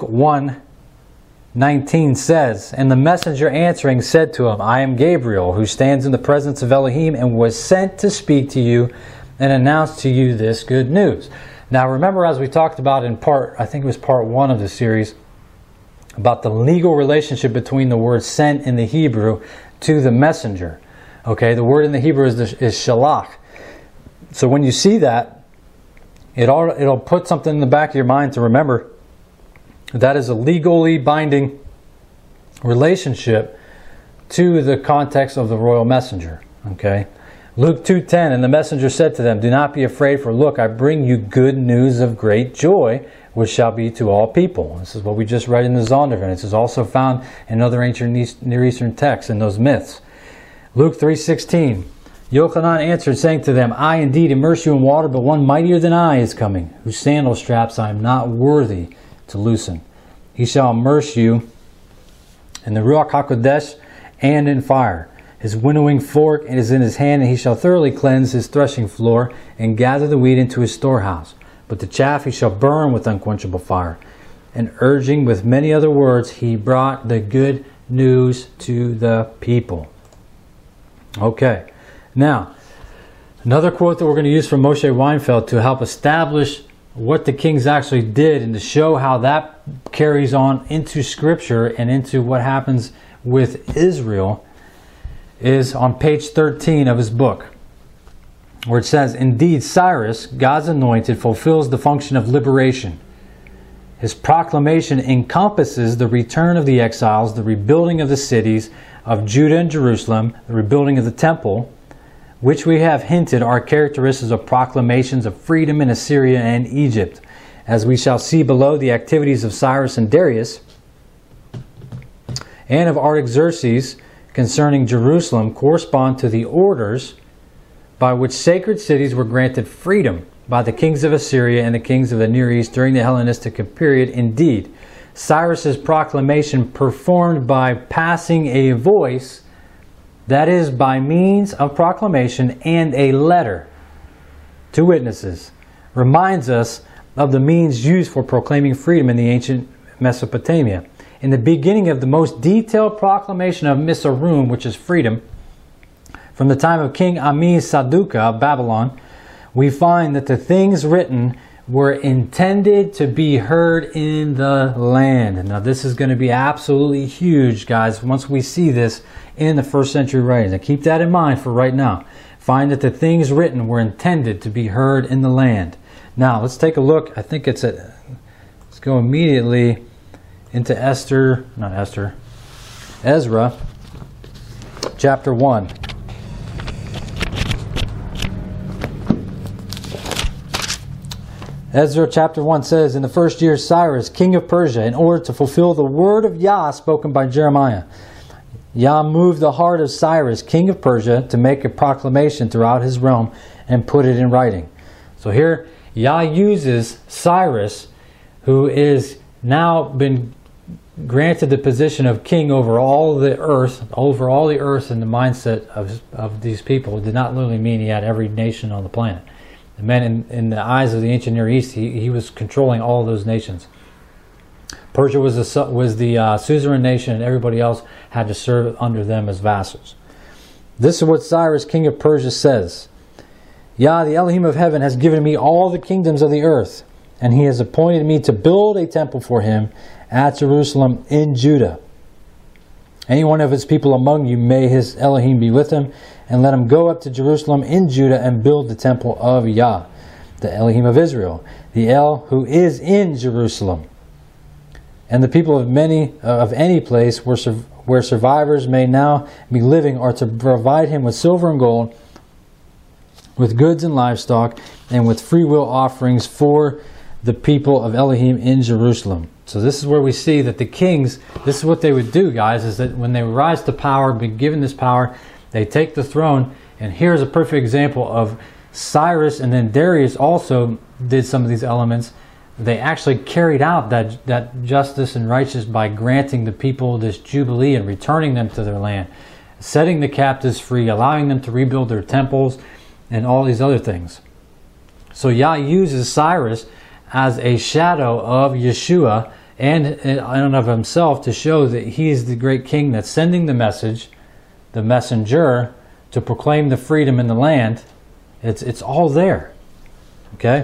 1:19 says, and the messenger answering said to him, I am Gabriel, who stands in the presence of Elohim, and was sent to speak to you and announce to you this good news. Now remember, as we talked about in I think it was part 1 of the series, about the legal relationship between the word sent in the Hebrew to the messenger. Okay, the word in the Hebrew is shalach. So when you see that, it'll put something in the back of your mind to remember. That is a legally binding relationship to the context of the royal messenger. Okay, Luke 2:10, and the messenger said to them, do not be afraid, for look, I bring you good news of great joy, which shall be to all people. This is what we just read in the Zondervan. This is also found in other ancient Near Eastern texts and those myths. Luke 3:16, Yochanan answered, saying to them, I indeed immerse you in water, but one mightier than I is coming, whose sandal straps I am not worthy to loosen. He shall immerse you in the Ruach HaKodesh and in fire. His winnowing fork is in his hand, and he shall thoroughly cleanse his threshing floor and gather the wheat into his storehouse. But the chaff he shall burn with unquenchable fire. And urging with many other words, he brought the good news to the people. Okay. Now, another quote that we're going to use from Moshe Weinfeld to help establish what the kings actually did and to show how that carries on into Scripture and into what happens with Israel is on page 13 of his book, where it says, indeed, Cyrus, God's anointed, fulfills the function of liberation. His proclamation encompasses the return of the exiles, the rebuilding of the cities of Judah and Jerusalem, the rebuilding of the temple, which we have hinted are characteristics of proclamations of freedom in Assyria and Egypt. As we shall see below, the activities of Cyrus and Darius and of Artaxerxes concerning Jerusalem correspond to the orders by which sacred cities were granted freedom by the kings of Assyria and the kings of the Near East during the Hellenistic period. Indeed, Cyrus's proclamation performed by passing a voice, that is, by means of proclamation and a letter to witnesses, reminds us of the means used for proclaiming freedom in the ancient Mesopotamia. In the beginning of the most detailed proclamation of Misarum, which is freedom, from the time of King Ammi-Saduqa of Babylon, we find that the things written were intended to be heard in the land. Now this is going to be absolutely huge, guys, once we see this in the first century writings. Now keep that in mind for right now. Find that the things written were intended to be heard in the land. Now let's take a look. I think let's go immediately into Ezra chapter 1. Ezra chapter 1 says, in the first year Cyrus, king of Persia, in order to fulfill the word of Yah spoken by Jeremiah, Yah moved the heart of Cyrus, king of Persia, to make a proclamation throughout his realm and put it in writing. So here Yah uses Cyrus, who is now been granted the position of king over all the earth, in the mindset of these people. It did not literally mean he had every nation on the planet. It meant in the eyes of the ancient Near East, he was controlling all those nations. Persia was the suzerain nation, and everybody else had to serve under them as vassals. This is what Cyrus, king of Persia, says. Yah, the Elohim of heaven, has given me all the kingdoms of the earth, and he has appointed me to build a temple for him at Jerusalem in Judah. Any one of his people among you, may his Elohim be with him, and let him go up to Jerusalem in Judah and build the temple of Yah, the Elohim of Israel, the El who is in Jerusalem. And the people of any place where survivors may now be living are to provide him with silver and gold, with goods and livestock, and with free will offerings for the people of Elohim in Jerusalem. So this is where we see that the kings, this is what they would do, guys, is that when they rise to power, be given this power, they take the throne. And here's a perfect example of Cyrus, and then Darius also did some of these elements. They actually carried out that justice and righteousness by granting the people this jubilee and returning them to their land, setting the captives free, allowing them to rebuild their temples, and all these other things. So Yah uses Cyrus as a shadow of Yeshua and in and of himself to show that he is the great king that's sending the message, the messenger, to proclaim the freedom in the land. It's all there. Okay?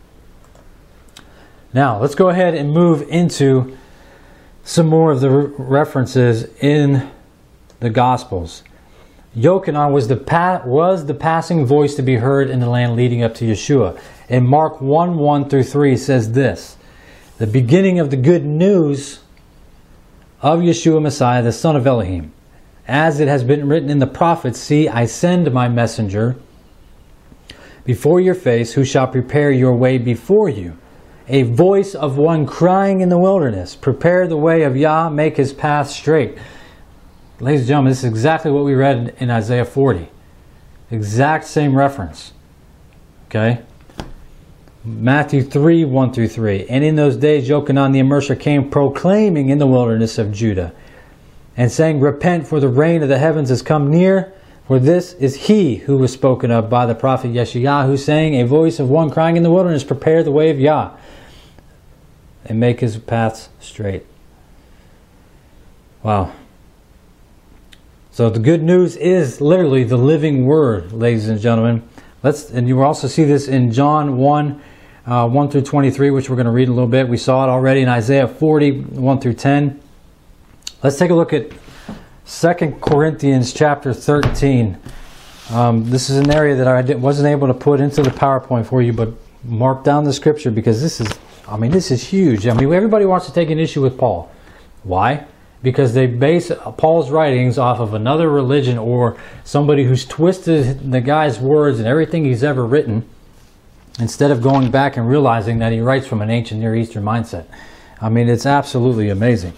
Now, let's go ahead and move into some more of the references in the Gospels. Yochanan was the passing voice to be heard in the land leading up to Yeshua. In Mark 1:1-3 says this: the beginning of the good news of Yeshua Messiah, the son of Elohim. As it has been written in the prophets, see, I send my messenger before your face, who shall prepare your way before you. A voice of one crying in the wilderness, prepare the way of Yah, make his path straight. Ladies and gentlemen, this is exactly what we read in Isaiah 40. Exact same reference. Okay? Matthew 3:1-3. And in those days Yochanan the Immerser came proclaiming in the wilderness of Judah, and saying, repent, for the reign of the heavens has come near. For this is he who was spoken of by the prophet Yeshayahu, saying, a voice of one crying in the wilderness, prepare the way of Yah, and make his paths straight. Wow. So the good news is literally the living word, ladies and gentlemen. And you will also see this in John 1:1-23, which we're going to read a little bit. We saw it already in Isaiah 40:1-10. Let's take a look at 2 Corinthians chapter 13. This is an area that I wasn't able to put into the PowerPoint for you, but mark down the scripture, because this is huge. I mean, everybody wants to take an issue with Paul. Why? Because they base Paul's writings off of another religion, or somebody who's twisted the guy's words and everything he's ever written, instead of going back and realizing that he writes from an ancient Near Eastern mindset. I mean, it's absolutely amazing.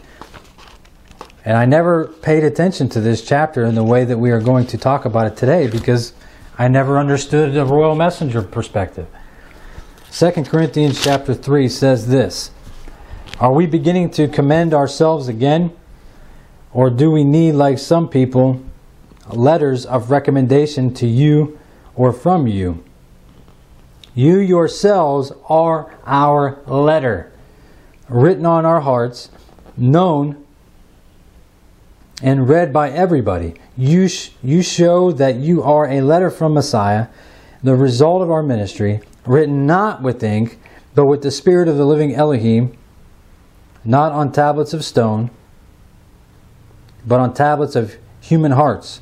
And I never paid attention to this chapter in the way that we are going to talk about it today, because I never understood the royal messenger perspective. 2 Corinthians chapter 3 says this: are we beginning to commend ourselves again? Or do we need, like some people, letters of recommendation to you or from you? You yourselves are our letter, written on our hearts, known and read by everybody. You show that you are a letter from Messiah, the result of our ministry, written not with ink, but with the Spirit of the living Elohim, not on tablets of stone, but on tablets of human hearts.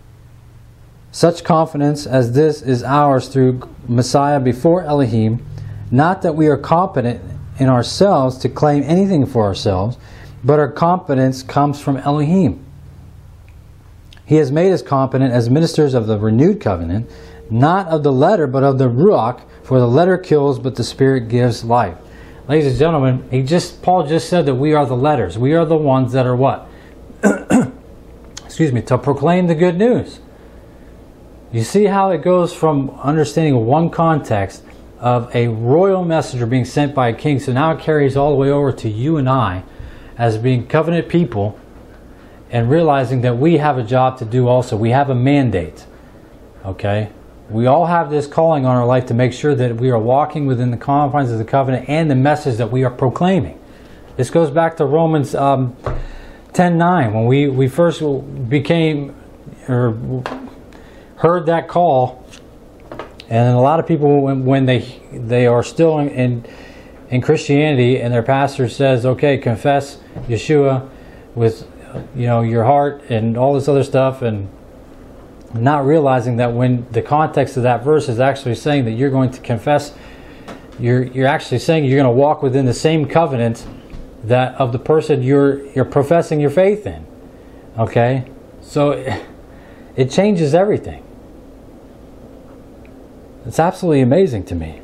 Such confidence as this is ours through Messiah before Elohim, not that we are competent in ourselves to claim anything for ourselves, but our competence comes from Elohim. He has made us competent as ministers of the renewed covenant, not of the letter, but of the Ruach, for the letter kills, but the Spirit gives life. Ladies and gentlemen, Paul just said that we are the letters. We are the ones that are what? Excuse me, to proclaim the good news. You see how it goes from understanding one context of a royal messenger being sent by a king, so now it carries all the way over to you and I as being covenant people, and realizing that we have a job to do also. We have a mandate. Okay? We all have this calling on our life to make sure that we are walking within the confines of the covenant and the message that we are proclaiming. This goes back to Romans 10:9, when we first became, or heard that call. And a lot of people, when they are still in Christianity, and their pastor says, okay, confess Yeshua with your heart and all this other stuff, and not realizing that when the context of that verse is actually saying that you're going to confess, you're actually saying you're going to walk within the same covenant that of the person you're professing your faith in. Okay, so it changes everything. It's absolutely amazing to me.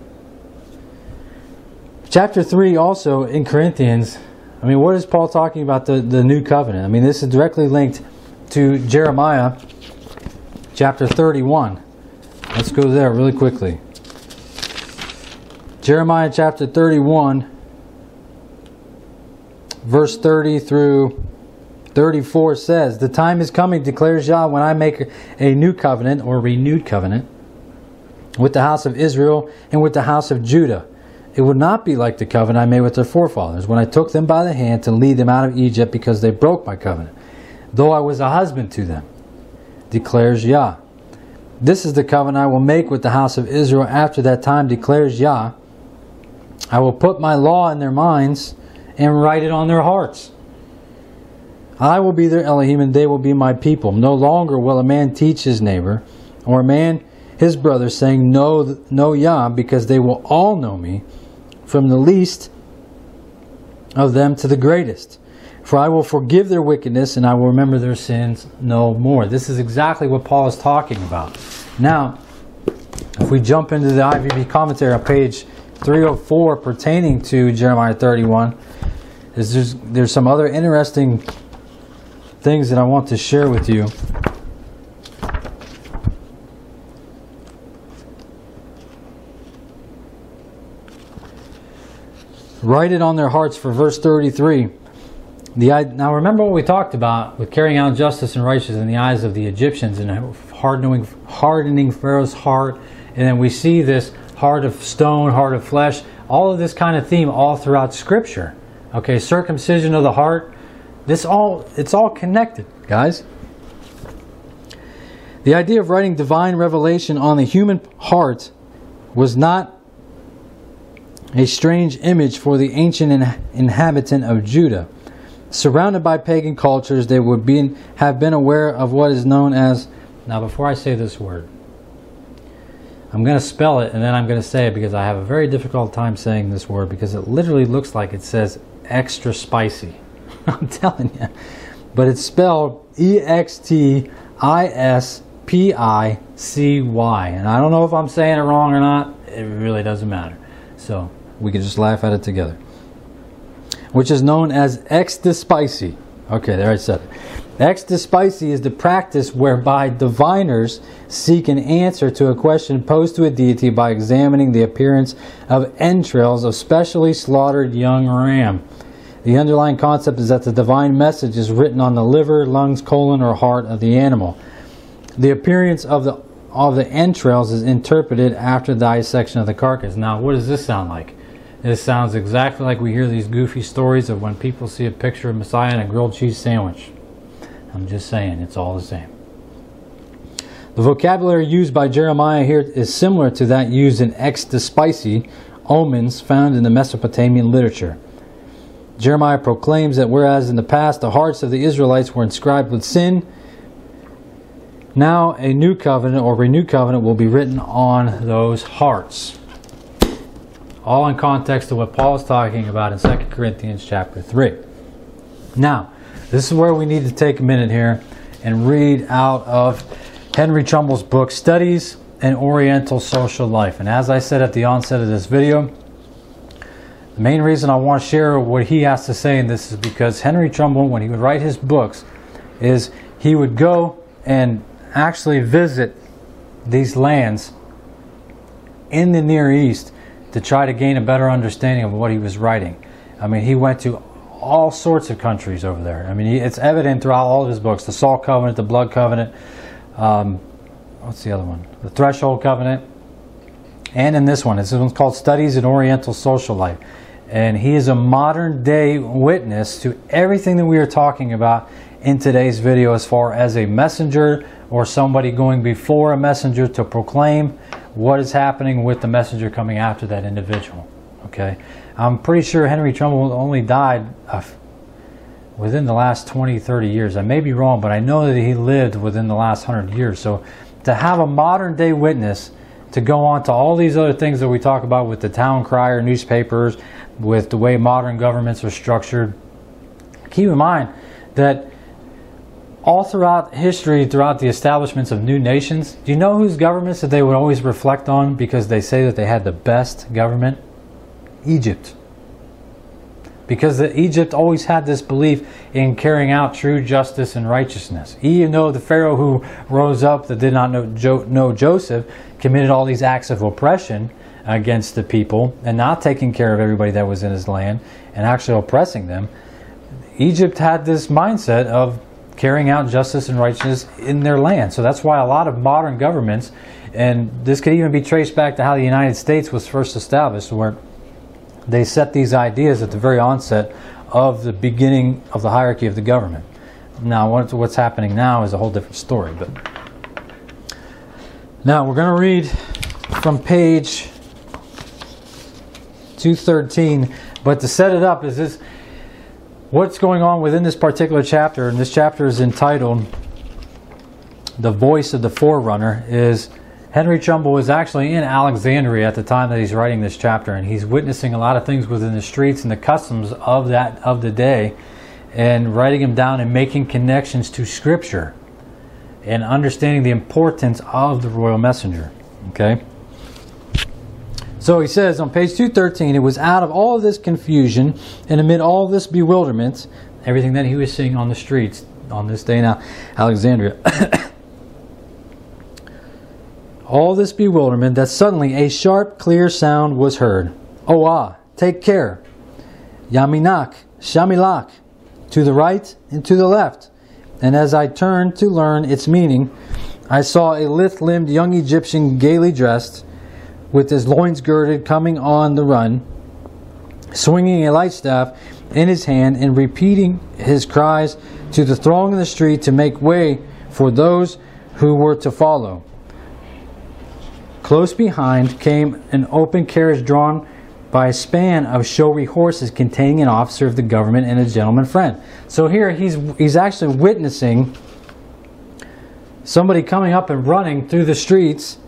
Chapter 3 also in Corinthians, I mean, what is Paul talking about the new covenant? I mean, this is directly linked to Jeremiah chapter 31. Let's go there really quickly. Jeremiah chapter 31, verse 30 through 34 says, "The time is coming, declares Yah, when I make a new covenant," or renewed covenant, "with the house of Israel and with the house of Judah. It would not be like the covenant I made with their forefathers, when I took them by the hand to lead them out of Egypt, because they broke my covenant, though I was a husband to them, declares Yah. This is the covenant I will make with the house of Israel after that time, declares Yah. I will put my law in their minds and write it on their hearts. I will be their Elohim, and they will be my people. No longer will a man teach his neighbor, or a man his brother, saying, Know Yah, because they will all know me, from the least of them to the greatest. For I will forgive their wickedness, and I will remember their sins no more." This is exactly what Paul is talking about. Now, if we jump into the IVB commentary on page 304 pertaining to Jeremiah 31, there's some other interesting things that I want to share with you. Write it on their hearts, for verse 33. Now remember what we talked about with carrying out justice and righteousness in the eyes of the Egyptians, and hardening Pharaoh's heart. And then we see this heart of stone, heart of flesh, all of this kind of theme all throughout Scripture. Okay, circumcision of the heart. It's all connected, guys. The idea of writing divine revelation on the human heart was not a strange image for the ancient inhabitant of Judah. Surrounded by pagan cultures, they would have been aware of what is known as... Now, before I say this word, I'm going to spell it, and then I'm going to say it, because I have a very difficult time saying this word, because it literally looks like it says extra spicy. I'm telling you. But it's spelled EXTISPICY. And I don't know if I'm saying it wrong or not. It really doesn't matter. So we can just laugh at it together. Which is known as extra spicy. Okay, there I said it. Extra spicy is the practice whereby diviners seek an answer to a question posed to a deity by examining the appearance of entrails of specially slaughtered young ram. The underlying concept is that the divine message is written on the liver, lungs, colon, or heart of the animal. The appearance of the entrails is interpreted after dissection of the carcass. Now, what does this sound like? This sounds exactly like we hear these goofy stories of when people see a picture of Messiah in a grilled cheese sandwich. I'm just saying, it's all the same. The vocabulary used by Jeremiah here is similar to that used in extra spicy omens found in the Mesopotamian literature. Jeremiah proclaims that whereas in the past the hearts of the Israelites were inscribed with sin, now a new covenant or renewed covenant will be written on those hearts. All in context of what Paul is talking about in 2 Corinthians chapter 3. Now, this is where we need to take a minute here and read out of Henry Trumbull's book, Studies in Oriental Social Life. And as I said at the onset of this video, the main reason I want to share what he has to say in this is because Henry Trumbull, when he would write his books, is he would go and actually visit these lands in the Near East to try to gain a better understanding of what he was writing. I mean, he went to all sorts of countries over there. I mean, it's evident throughout all of his books. The Salt Covenant, the Blood Covenant, what's the other one? The Threshold Covenant. And in this one's called Studies in Oriental Social Life. And he is a modern day witness to everything that we are talking about in today's video, as far as a messenger or somebody going before a messenger to proclaim what is happening with the messenger coming after that individual. Okay, I'm pretty sure Henry Trumbull only died within the last 20-30 years. I may be wrong, but I know that he lived within the last 100 years. So to have a modern day witness to go on to all these other things that we talk about with the town crier newspapers, with the way modern governments are structured, keep in mind that all throughout history, throughout the establishments of new nations, do you know whose governments that they would always reflect on because they say that they had the best government? Egypt. Because Egypt always had this belief in carrying out true justice and righteousness. Even though the Pharaoh who rose up that did not know Joseph committed all these acts of oppression against the people and not taking care of everybody that was in his land and actually oppressing them, Egypt had this mindset of carrying out justice and righteousness in their land. So that's why a lot of modern governments, and this could even be traced back to how the United States was first established, where they set these ideas at the very onset of the beginning of the hierarchy of the government. Now, what's happening now is a whole different story. But now we're going to read from page 213. But to set it up is this: what's going on within this particular chapter, and this chapter is entitled "The Voice of the Forerunner," is Henry Trumbull was actually in Alexandria at the time that he's writing this chapter, and he's witnessing a lot of things within the streets and the customs of the day, and writing them down and making connections to Scripture and understanding the importance of the royal messenger. Okay? So he says on page 213, it was out of all of this confusion and amid all this bewilderment, everything that he was seeing on the streets on this day in Alexandria, all this bewilderment, that suddenly a sharp, clear sound was heard. Oh, take care. Yaminak, Shamilak, to the right and to the left. And as I turned to learn its meaning, I saw a lithe-limbed young Egyptian gaily dressed, with his loins girded, coming on the run, swinging a light staff in his hand and repeating his cries to the throng in the street to make way for those who were to follow. Close behind came an open carriage drawn by a span of showy horses containing an officer of the government and a gentleman friend. So here he's actually witnessing somebody coming up and running through the streets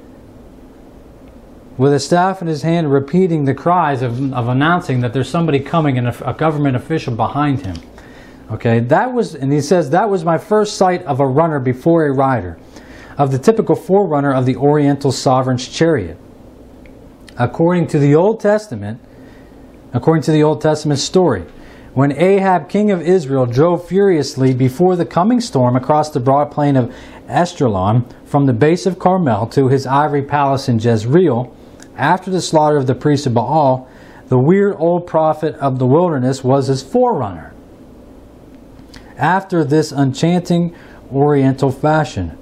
with a staff in his hand, repeating the cries of announcing that there's somebody coming and a government official behind him. Okay, and he says, that was my first sight of a runner before a rider, of the typical forerunner of the Oriental sovereign's chariot. According to the Old Testament story, when Ahab, king of Israel, drove furiously before the coming storm across the broad plain of Esdraelon from the base of Carmel to his ivory palace in Jezreel, after the slaughter of the priests of Baal, the weird old prophet of the wilderness was his forerunner, after this enchanting Oriental fashion.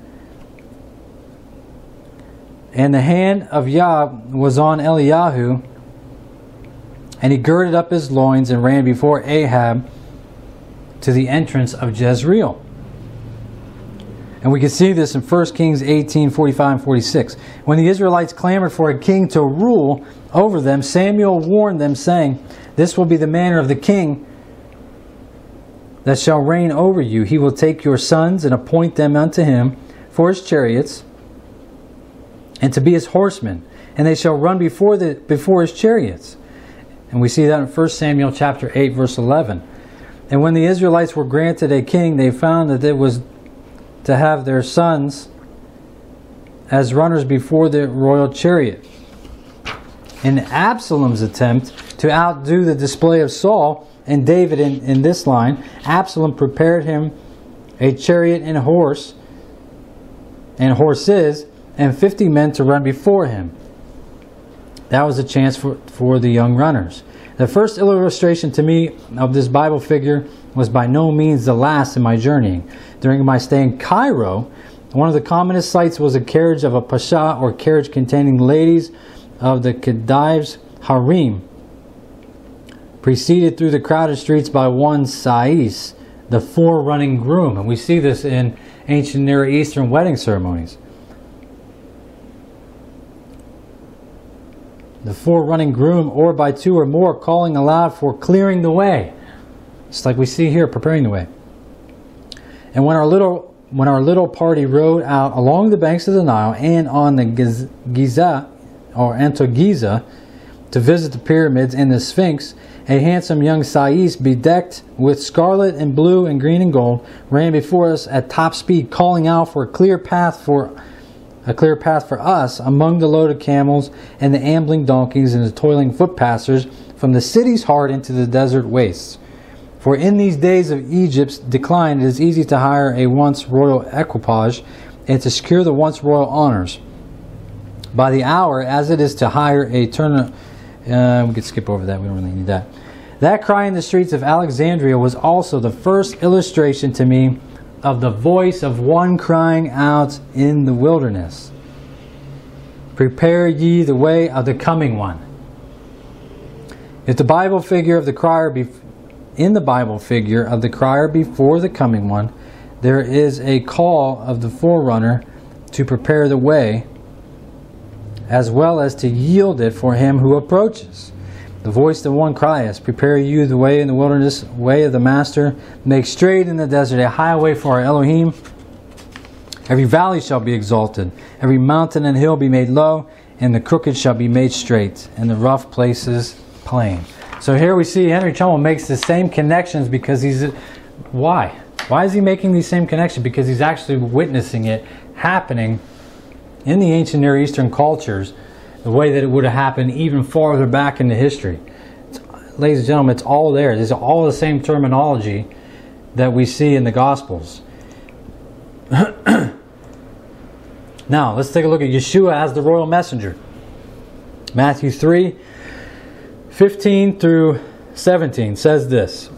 And the hand of Yah was on Eliyahu, and he girded up his loins and ran before Ahab to the entrance of Jezreel. And we can see this in 1 Kings 18, 45 and 46. When the Israelites clamored for a king to rule over them, Samuel warned them, saying, "This will be the manner of the king that shall reign over you. He will take your sons and appoint them unto him for his chariots, and to be his horsemen, and they shall run before his chariots." And we see that in 1 Samuel chapter 8, verse 11. And when the Israelites were granted a king, they found that it was to have their sons as runners before the royal chariot. In Absalom's attempt to outdo the display of Saul and David in this line, Absalom prepared him a chariot and horses, and 50 men to run before him. That was a chance for the young runners. The first illustration to me of this Bible figure was by no means the last in my journeying. During my stay in Cairo, one of the commonest sights was a carriage of a pasha, or carriage containing ladies of the Khedive's harem, preceded through the crowded streets by one Sais, the forerunning groom. And we see this in ancient Near Eastern wedding ceremonies. The forerunning groom, or by two or more, calling aloud for clearing the way. Just like we see here, preparing the way. And when our little party rode out along the banks of the Nile and on the Giza, or Giza, to visit the pyramids and the Sphinx, a handsome young Sais bedecked with scarlet and blue and green and gold ran before us at top speed, calling out for a clear path for us among the loaded camels and the ambling donkeys and the toiling foot passers from the city's heart into the desert wastes. For in these days of Egypt's decline, it is easy to hire a once royal equipage and to secure the once royal honors by the hour, as it is to hire a turn. We could skip over that. We don't really need that. That cry in the streets of Alexandria was also the first illustration to me of the voice of one crying out in the wilderness. Prepare ye the way of the coming one. If the Bible figure of the crier in the Bible figure of the crier before the coming one, there is a call of the forerunner to prepare the way, as well as to yield it for him who approaches. The voice of one crieth, prepare you the way in the wilderness, way of the Master, make straight in the desert a highway for our Elohim. Every valley shall be exalted, every mountain and hill be made low, and the crooked shall be made straight, and the rough places plain. So here we see Henry Chummel makes the same connections because he's... Why? Why is he making these same connections? Because he's actually witnessing it happening in the ancient Near Eastern cultures the way that it would have happened even farther back into history. Ladies and gentlemen, it's all there. This is all the same terminology that we see in the Gospels. Now, let's take a look at Yeshua as the royal messenger. Matthew 3:15 through 17 says this.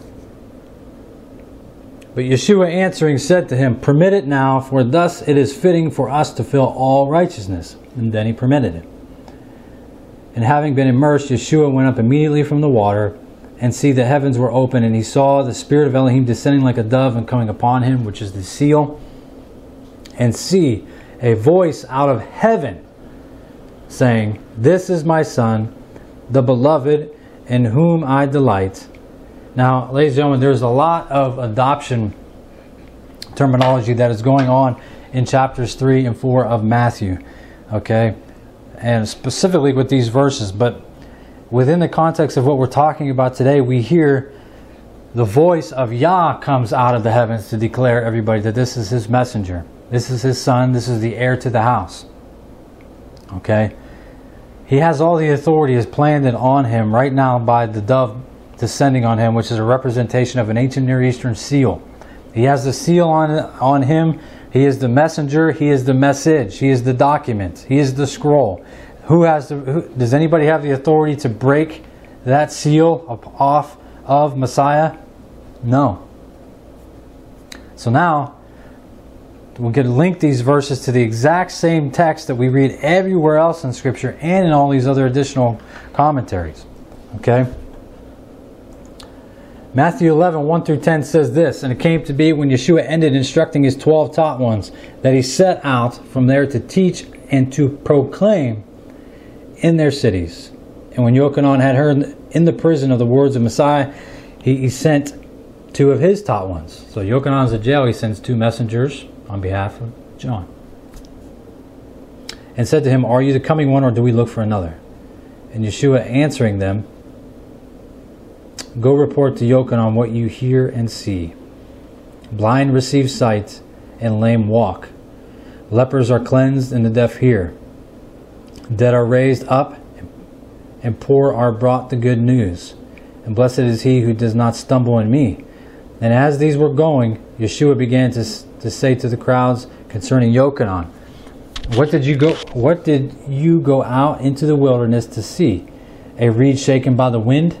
But Yeshua answering said to him, permit it now, for thus it is fitting for us to fill all righteousness. And then he permitted it. And having been immersed, Yeshua went up immediately from the water, and see the heavens were open, and he saw the Spirit of Elohim descending like a dove and coming upon him, which is the seal. And see, a voice out of heaven saying, this is my Son, the beloved, in whom I delight. Now, ladies and gentlemen, there's a lot of adoption terminology that is going on in chapters 3 and 4 of Matthew. Okay? And specifically with these verses. But within the context of what we're talking about today, we hear the voice of Yah comes out of the heavens to declare everybody that this is his messenger. This is his son. This is the heir to the house. Okay? He has all the authority is planted on him right now by the dove descending on him, which is a representation of an ancient Near Eastern seal. He has the seal on him. He is the messenger. He is the message. He is the document. He is the scroll. Does anybody have the authority to break that seal off of Messiah? No. So now we can link these verses to the exact same text that we read everywhere else in Scripture and in all these other additional commentaries. Okay? Matthew 11:1 through 10 says this, and it came to be when Yeshua ended instructing his 12 taught ones that he set out from there to teach and to proclaim in their cities. And when Yochanan had heard in the prison of the words of Messiah, he sent 2 of his taught ones. So Yochanan's in jail, he sends 2 messengers on behalf of John. And said to him, are you the coming one, or do we look for another? And Yeshua answering them, go report to Yochanan what you hear and see. Blind receive sight, and lame walk. Lepers are cleansed, and the deaf hear. Dead are raised up, and poor are brought the good news. And blessed is he who does not stumble in me. And as these were going, Yeshua began to say to the crowds concerning Yochanan, what did you go out into the wilderness to see? A reed shaken by the wind?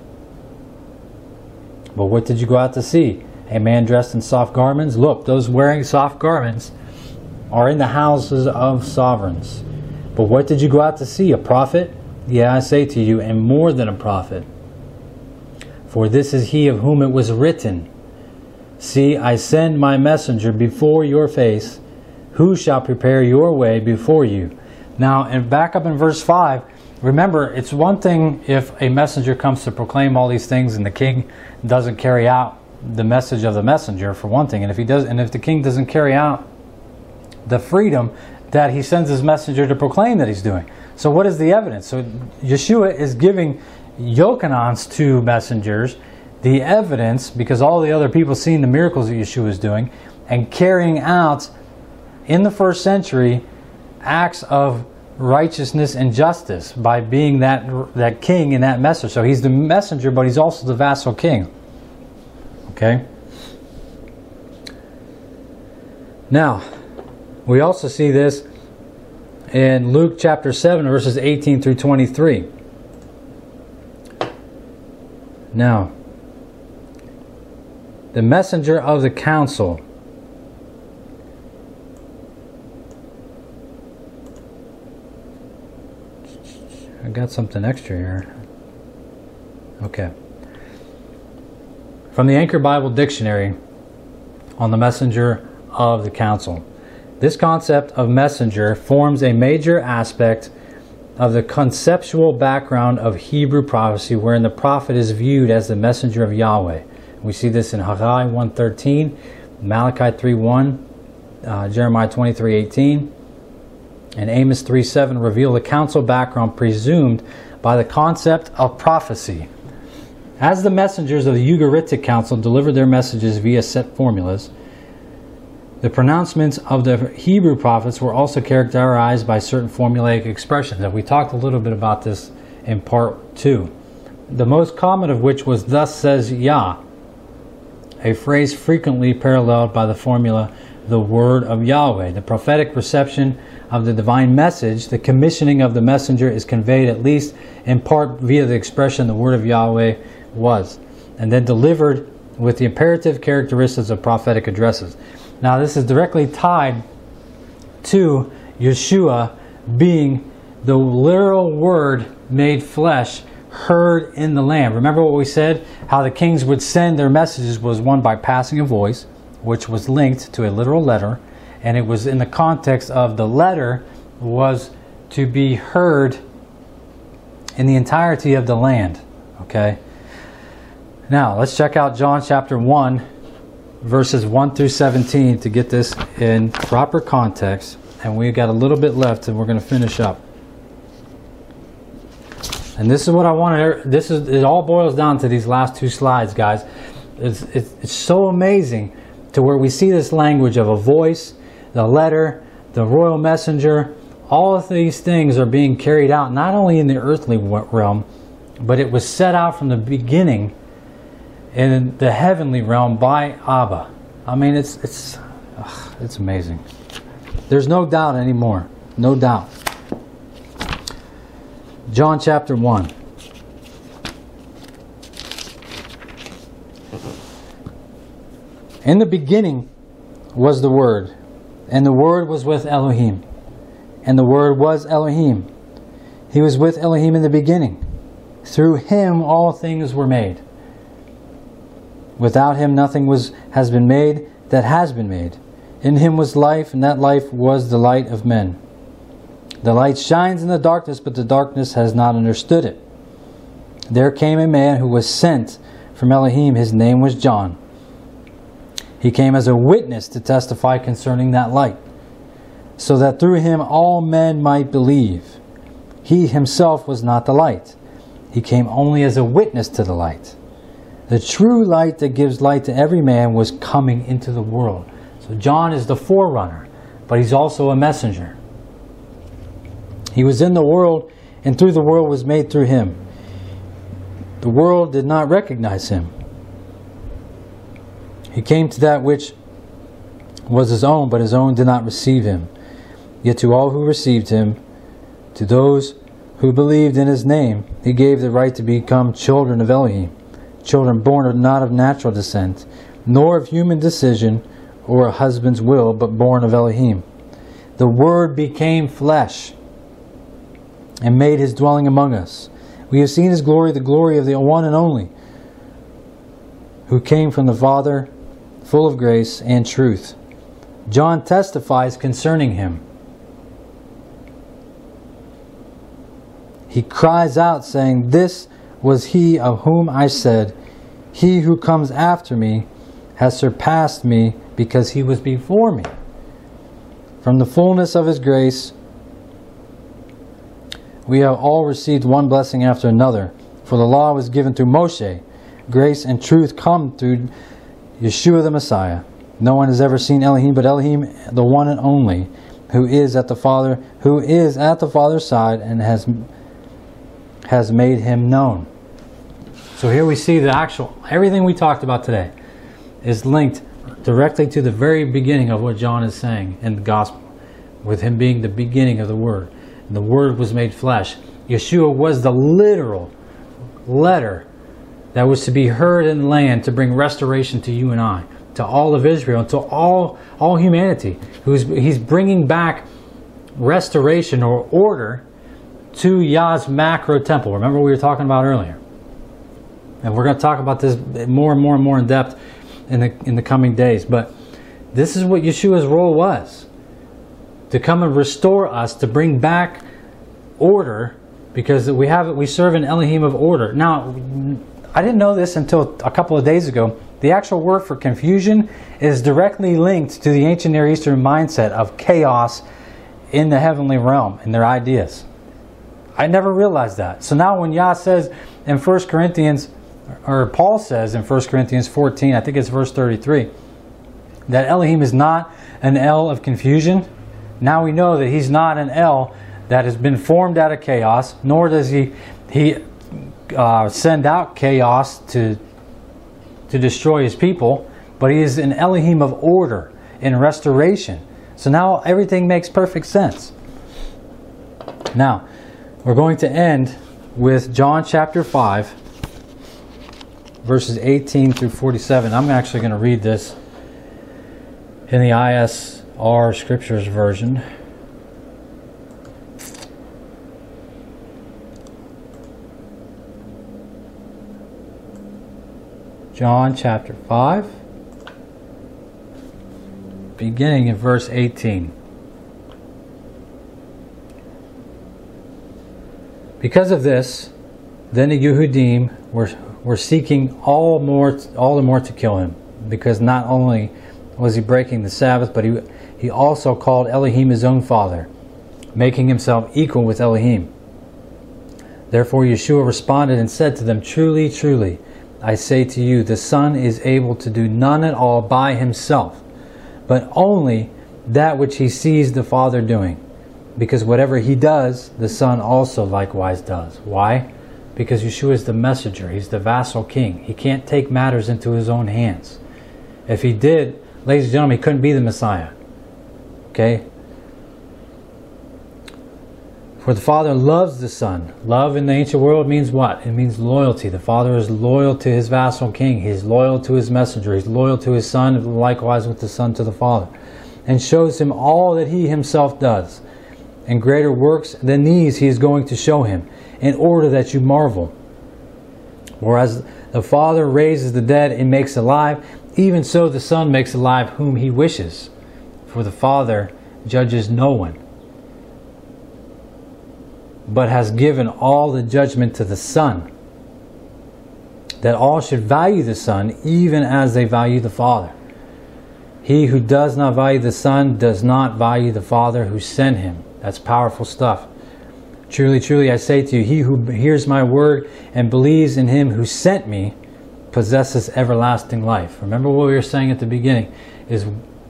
But what did you go out to see? A man dressed in soft garments? Look, those wearing soft garments are in the houses of sovereigns. But what did you go out to see? A prophet? Yeah, I say to you, and more than a prophet. For this is he of whom it was written, see, I send my messenger before your face, who shall prepare your way before you. Now, and back up in verse 5, remember, it's one thing if a messenger comes to proclaim all these things and the king doesn't carry out the message of the messenger, for one thing. And if he does, and if the king doesn't carry out the freedom that he sends his messenger to proclaim that he's doing. So what is the evidence? So Yeshua is giving Yochanan's two messengers the evidence, because all the other people seeing the miracles that Yeshua is doing and carrying out in the first century acts of righteousness and justice by being that king and that messenger. So he's the messenger, but he's also the vassal king. Okay? Now, we also see this in Luke chapter 7, verses 18 through 23. Now, the messenger of the council. I got something extra here. Okay. From the Anchor Bible Dictionary on the messenger of the council. This concept of messenger forms a major aspect of the conceptual background of Hebrew prophecy, wherein the prophet is viewed as the messenger of Yahweh. We see this in Haggai 1:13, Malachi 3:1, Jeremiah 23:18, and Amos 3:7 reveal the council background presumed by the concept of prophecy. As the messengers of the Ugaritic Council delivered their messages via set formulas, the pronouncements of the Hebrew prophets were also characterized by certain formulaic expressions. And we talked a little bit about this in part 2. The most common of which was "Thus says Yah," a phrase frequently paralleled by the formula "the word of Yahweh." The prophetic reception of the divine message, the commissioning of the messenger, is conveyed at least in part via the expression "the word of Yahweh was," and then delivered with the imperative characteristics of prophetic addresses. Now this is directly tied to Yeshua being the literal word made flesh, heard in the land. Remember what we said? How the kings would send their messages was one by passing a voice, which was linked to a literal letter, and it was in the context of the letter was to be heard in the entirety of the land. Okay? Now, let's check out John chapter 1, verses 1 through 17 to get this in proper context. And we've got a little bit left and we're going to finish up. And this is what I want to, it all boils down to these last two slides, guys. It's so amazing to where we see this language of a voice, the letter, the royal messenger. All of these things are being carried out not only in the earthly realm, but it was set out from the beginning in the heavenly realm by Abba. I mean, it's amazing. There's no doubt anymore. No doubt. John chapter 1. In the beginning was the Word, and the Word was with Elohim, and the Word was Elohim. He was with Elohim in the beginning. Through Him all things were made. Without Him nothing has been made that has been made. In Him was life, and that life was the light of men. The light shines in the darkness, but the darkness has not understood it. There came a man who was sent from Elohim. His name was John. He came as a witness to testify concerning that light, so that through him all men might believe. He himself was not the light. He came only as a witness to the light. The true light that gives light to every man was coming into the world. So John is the forerunner, but he's also a messenger. He was in the world, and through the world was made through him. The world did not recognize him. He came to that which was his own, but his own did not receive him. Yet to all who received him, to those who believed in his name, he gave the right to become children of Elohim, children born not of natural descent, nor of human decision or a husband's will, but born of Elohim. The Word became flesh and made his dwelling among us. We have seen his glory, the glory of the one and only, who came from the Father, full of grace and truth. John testifies concerning him. He cries out, saying, "This was he of whom I said, he who comes after me has surpassed me, because he was before me." From the fullness of his grace, we have all received one blessing after another. For the law was given through Moshe. Grace and truth come through Yeshua the Messiah. No one has ever seen Elohim but Elohim, the one and only, who is at the Father's side and has made him known. So here we see everything we talked about today is linked directly to the very beginning of what John is saying in the gospel, with him being the beginning of the Word. And the Word was made flesh. Yeshua was the literal letter that was to be heard in land to bring restoration to you and I, to all of Israel, and to all humanity. He's bringing back restoration or order to Yah's macro temple. Remember what we were talking about earlier. And we're going to talk about this more and more and more in depth in the coming days. But this is what Yeshua's role was. To come and restore us, to bring back order, because we serve an Elohim of order. Now, I didn't know this until a couple of days ago. The actual word for confusion is directly linked to the ancient Near Eastern mindset of chaos in the heavenly realm and their ideas. I never realized that. So now when Yah says in 1 Corinthians, or Paul says in 1 Corinthians 14, I think it's verse 33, that Elohim is not an El of confusion. Now we know that he's not an El that has been formed out of chaos, nor does he send out chaos to destroy his people, but he is an Elohim of order and restoration. So now everything makes perfect sense. Now, we're going to end with John chapter 5, verses 18 through 47. I'm actually going to read this in the ISR Scriptures version. John chapter 5, beginning in verse 18. Because of this, then the Yehudim were seeking all the more to kill him, because not only was he breaking the Sabbath, but he also called Elohim his own father, making himself equal with Elohim. Therefore Yeshua responded and said to them, "Truly, truly, I say to you, the Son is able to do none at all by himself, but only that which he sees the Father doing. Because whatever he does, the Son also likewise does." Why? Because Yeshua is the messenger. He's the vassal king. He can't take matters into his own hands. If he did, ladies and gentlemen, he couldn't be the Messiah. Okay? For the Father loves the Son. Love in the ancient world means what? It means loyalty. The Father is loyal to his vassal king. He's loyal to his messenger. He's loyal to his Son, likewise with the Son to the Father. And shows him all that he himself does. And greater works than these he is going to show him, in order that you marvel. Whereas the Father raises the dead and makes alive, even so the Son makes alive whom he wishes. For the Father judges no one, but has given all the judgment to the Son, that all should value the Son even as they value the Father. He who does not value the Son does not value the Father who sent him. That's powerful stuff. Truly, truly, I say to you, he who hears my word and believes in him who sent me possesses everlasting life. Remember what we were saying at the beginning, is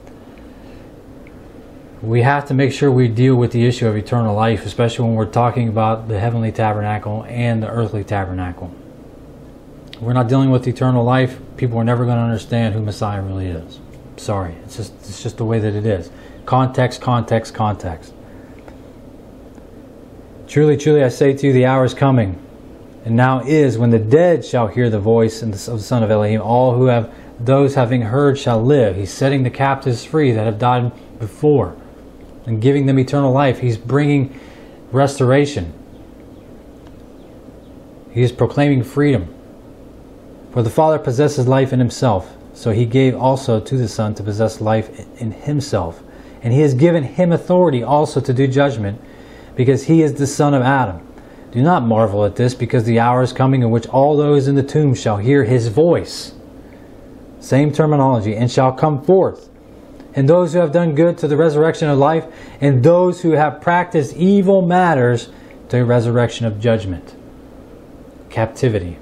we have to make sure we deal with the issue of eternal life, especially when we're talking about the heavenly tabernacle and the earthly tabernacle. We're not dealing with eternal life, people are never going to understand who Messiah really is. Sorry, it's just the way that it is. Context, context, context. Truly, truly, I say to you, the hour is coming, and now is, when the dead shall hear the voice of the Son of Elohim. All those having heard shall live. He's setting the captives free that have died before, and giving them eternal life. He's bringing restoration. He is proclaiming freedom. For the Father possesses life in himself, so he gave also to the Son to possess life in himself. And he has given him authority also to do judgment, because he is the son of Adam. Do not marvel at this, because the hour is coming in which all those in the tomb shall hear his voice. Same terminology. And shall come forth. and those who have done good to the resurrection of life, and those who have practiced evil matters to a resurrection of judgment, captivity.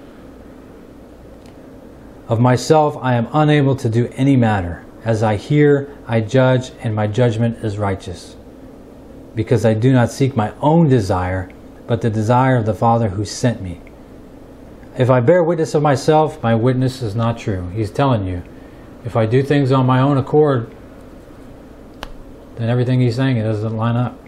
Of myself I am unable to do any matter. As I hear, I judge, and my judgment is righteous, because I do not seek my own desire, but the desire of the Father who sent me. If I bear witness of myself, my witness is not true. He's telling you, if I do things on my own accord, then everything he's saying, it doesn't line up.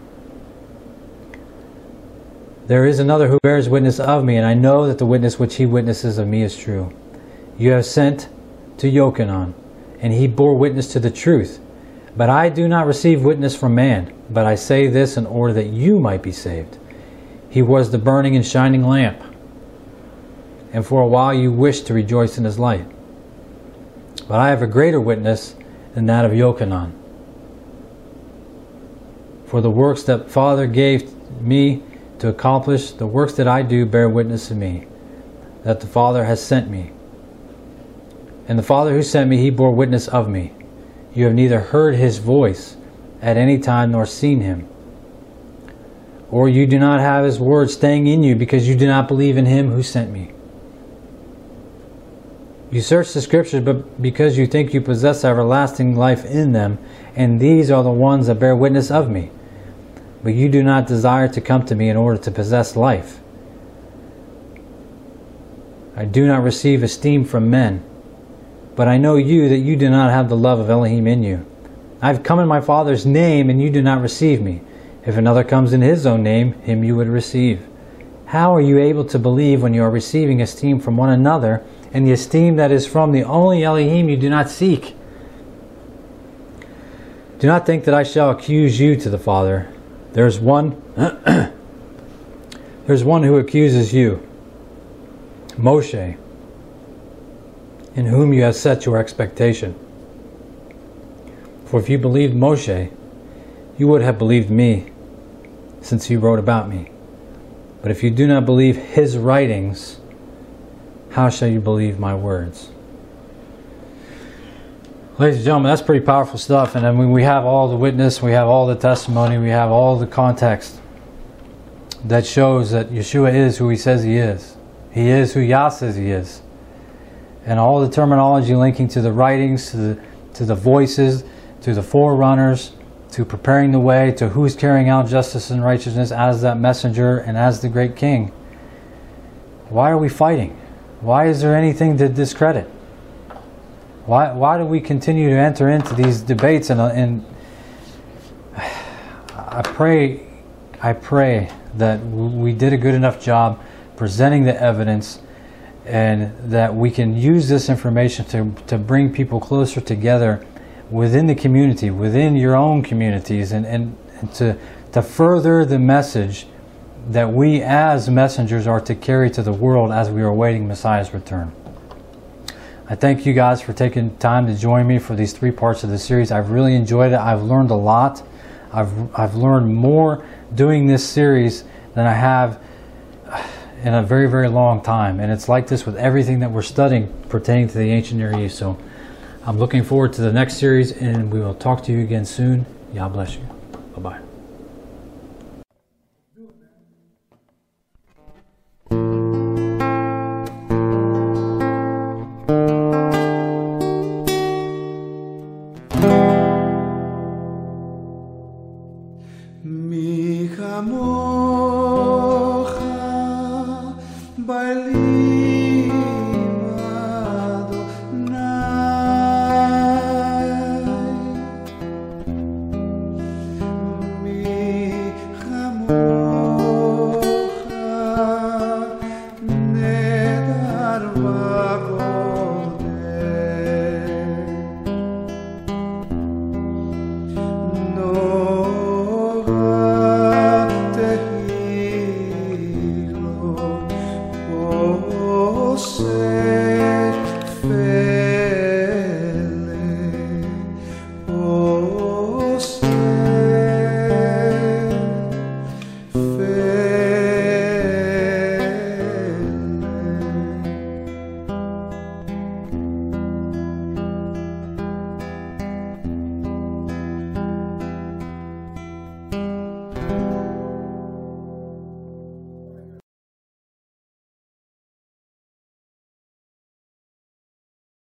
There is another who bears witness of me, and I know that the witness which he witnesses of me is true. You have sent to Yochanan, and he bore witness to the truth. But I do not receive witness from man, but I say this in order that you might be saved. He was the burning and shining lamp, and for a while you wished to rejoice in his light. But I have a greater witness than that of Yochanan. For the works that Father gave me to accomplish, the works that I do bear witness of me, that the Father has sent me. And the Father who sent me, he bore witness of me. You have neither heard his voice at any time nor seen him. Or you do not have his word staying in you, because you do not believe in him who sent me. You search the scriptures, but because you think you possess everlasting life in them, and these are the ones that bear witness of me. But you do not desire to come to me in order to possess life. I do not receive esteem from men, but I know you, that you do not have the love of Elohim in you. I have come in my Father's name, and you do not receive me. If another comes in his own name, him you would receive. How are you able to believe when you are receiving esteem from one another, and the esteem that is from the only Elohim you do not seek? Do not think that I shall accuse you to the Father. There's one who accuses you, Moshe, in whom you have set your expectation. For if you believed Moshe, you would have believed me, since he wrote about me. But if you do not believe his writings, how shall you believe my words? Ladies and gentlemen, that's pretty powerful stuff. And I mean, we have all the witness, we have all the testimony, we have all the context that shows that Yeshua is who he says he is. He is who Yah says he is. And all the terminology linking to the writings, to the voices, to the forerunners, to preparing the way, to who's carrying out justice and righteousness as that messenger and as the great king. Why are we fighting? Why is there anything to discredit? Why do we continue to enter into these debates? And I pray that we did a good enough job presenting the evidence, and that we can use this information to bring people closer together within the community, within your own communities, and to further the message that we as messengers are to carry to the world as we are awaiting Messiah's return. I thank you guys for taking time to join me for these 3 parts of the series. I've really enjoyed it. I've learned a lot. I've learned more doing this series than I have in a very, very long time. And it's like this with everything that we're studying pertaining to the ancient Near East. So I'm looking forward to the next series, and we will talk to you again soon. Yah bless you. Bye-bye. Mi chamocha ba'elim Adonai. Mi chamocha nedar v'godeh. No say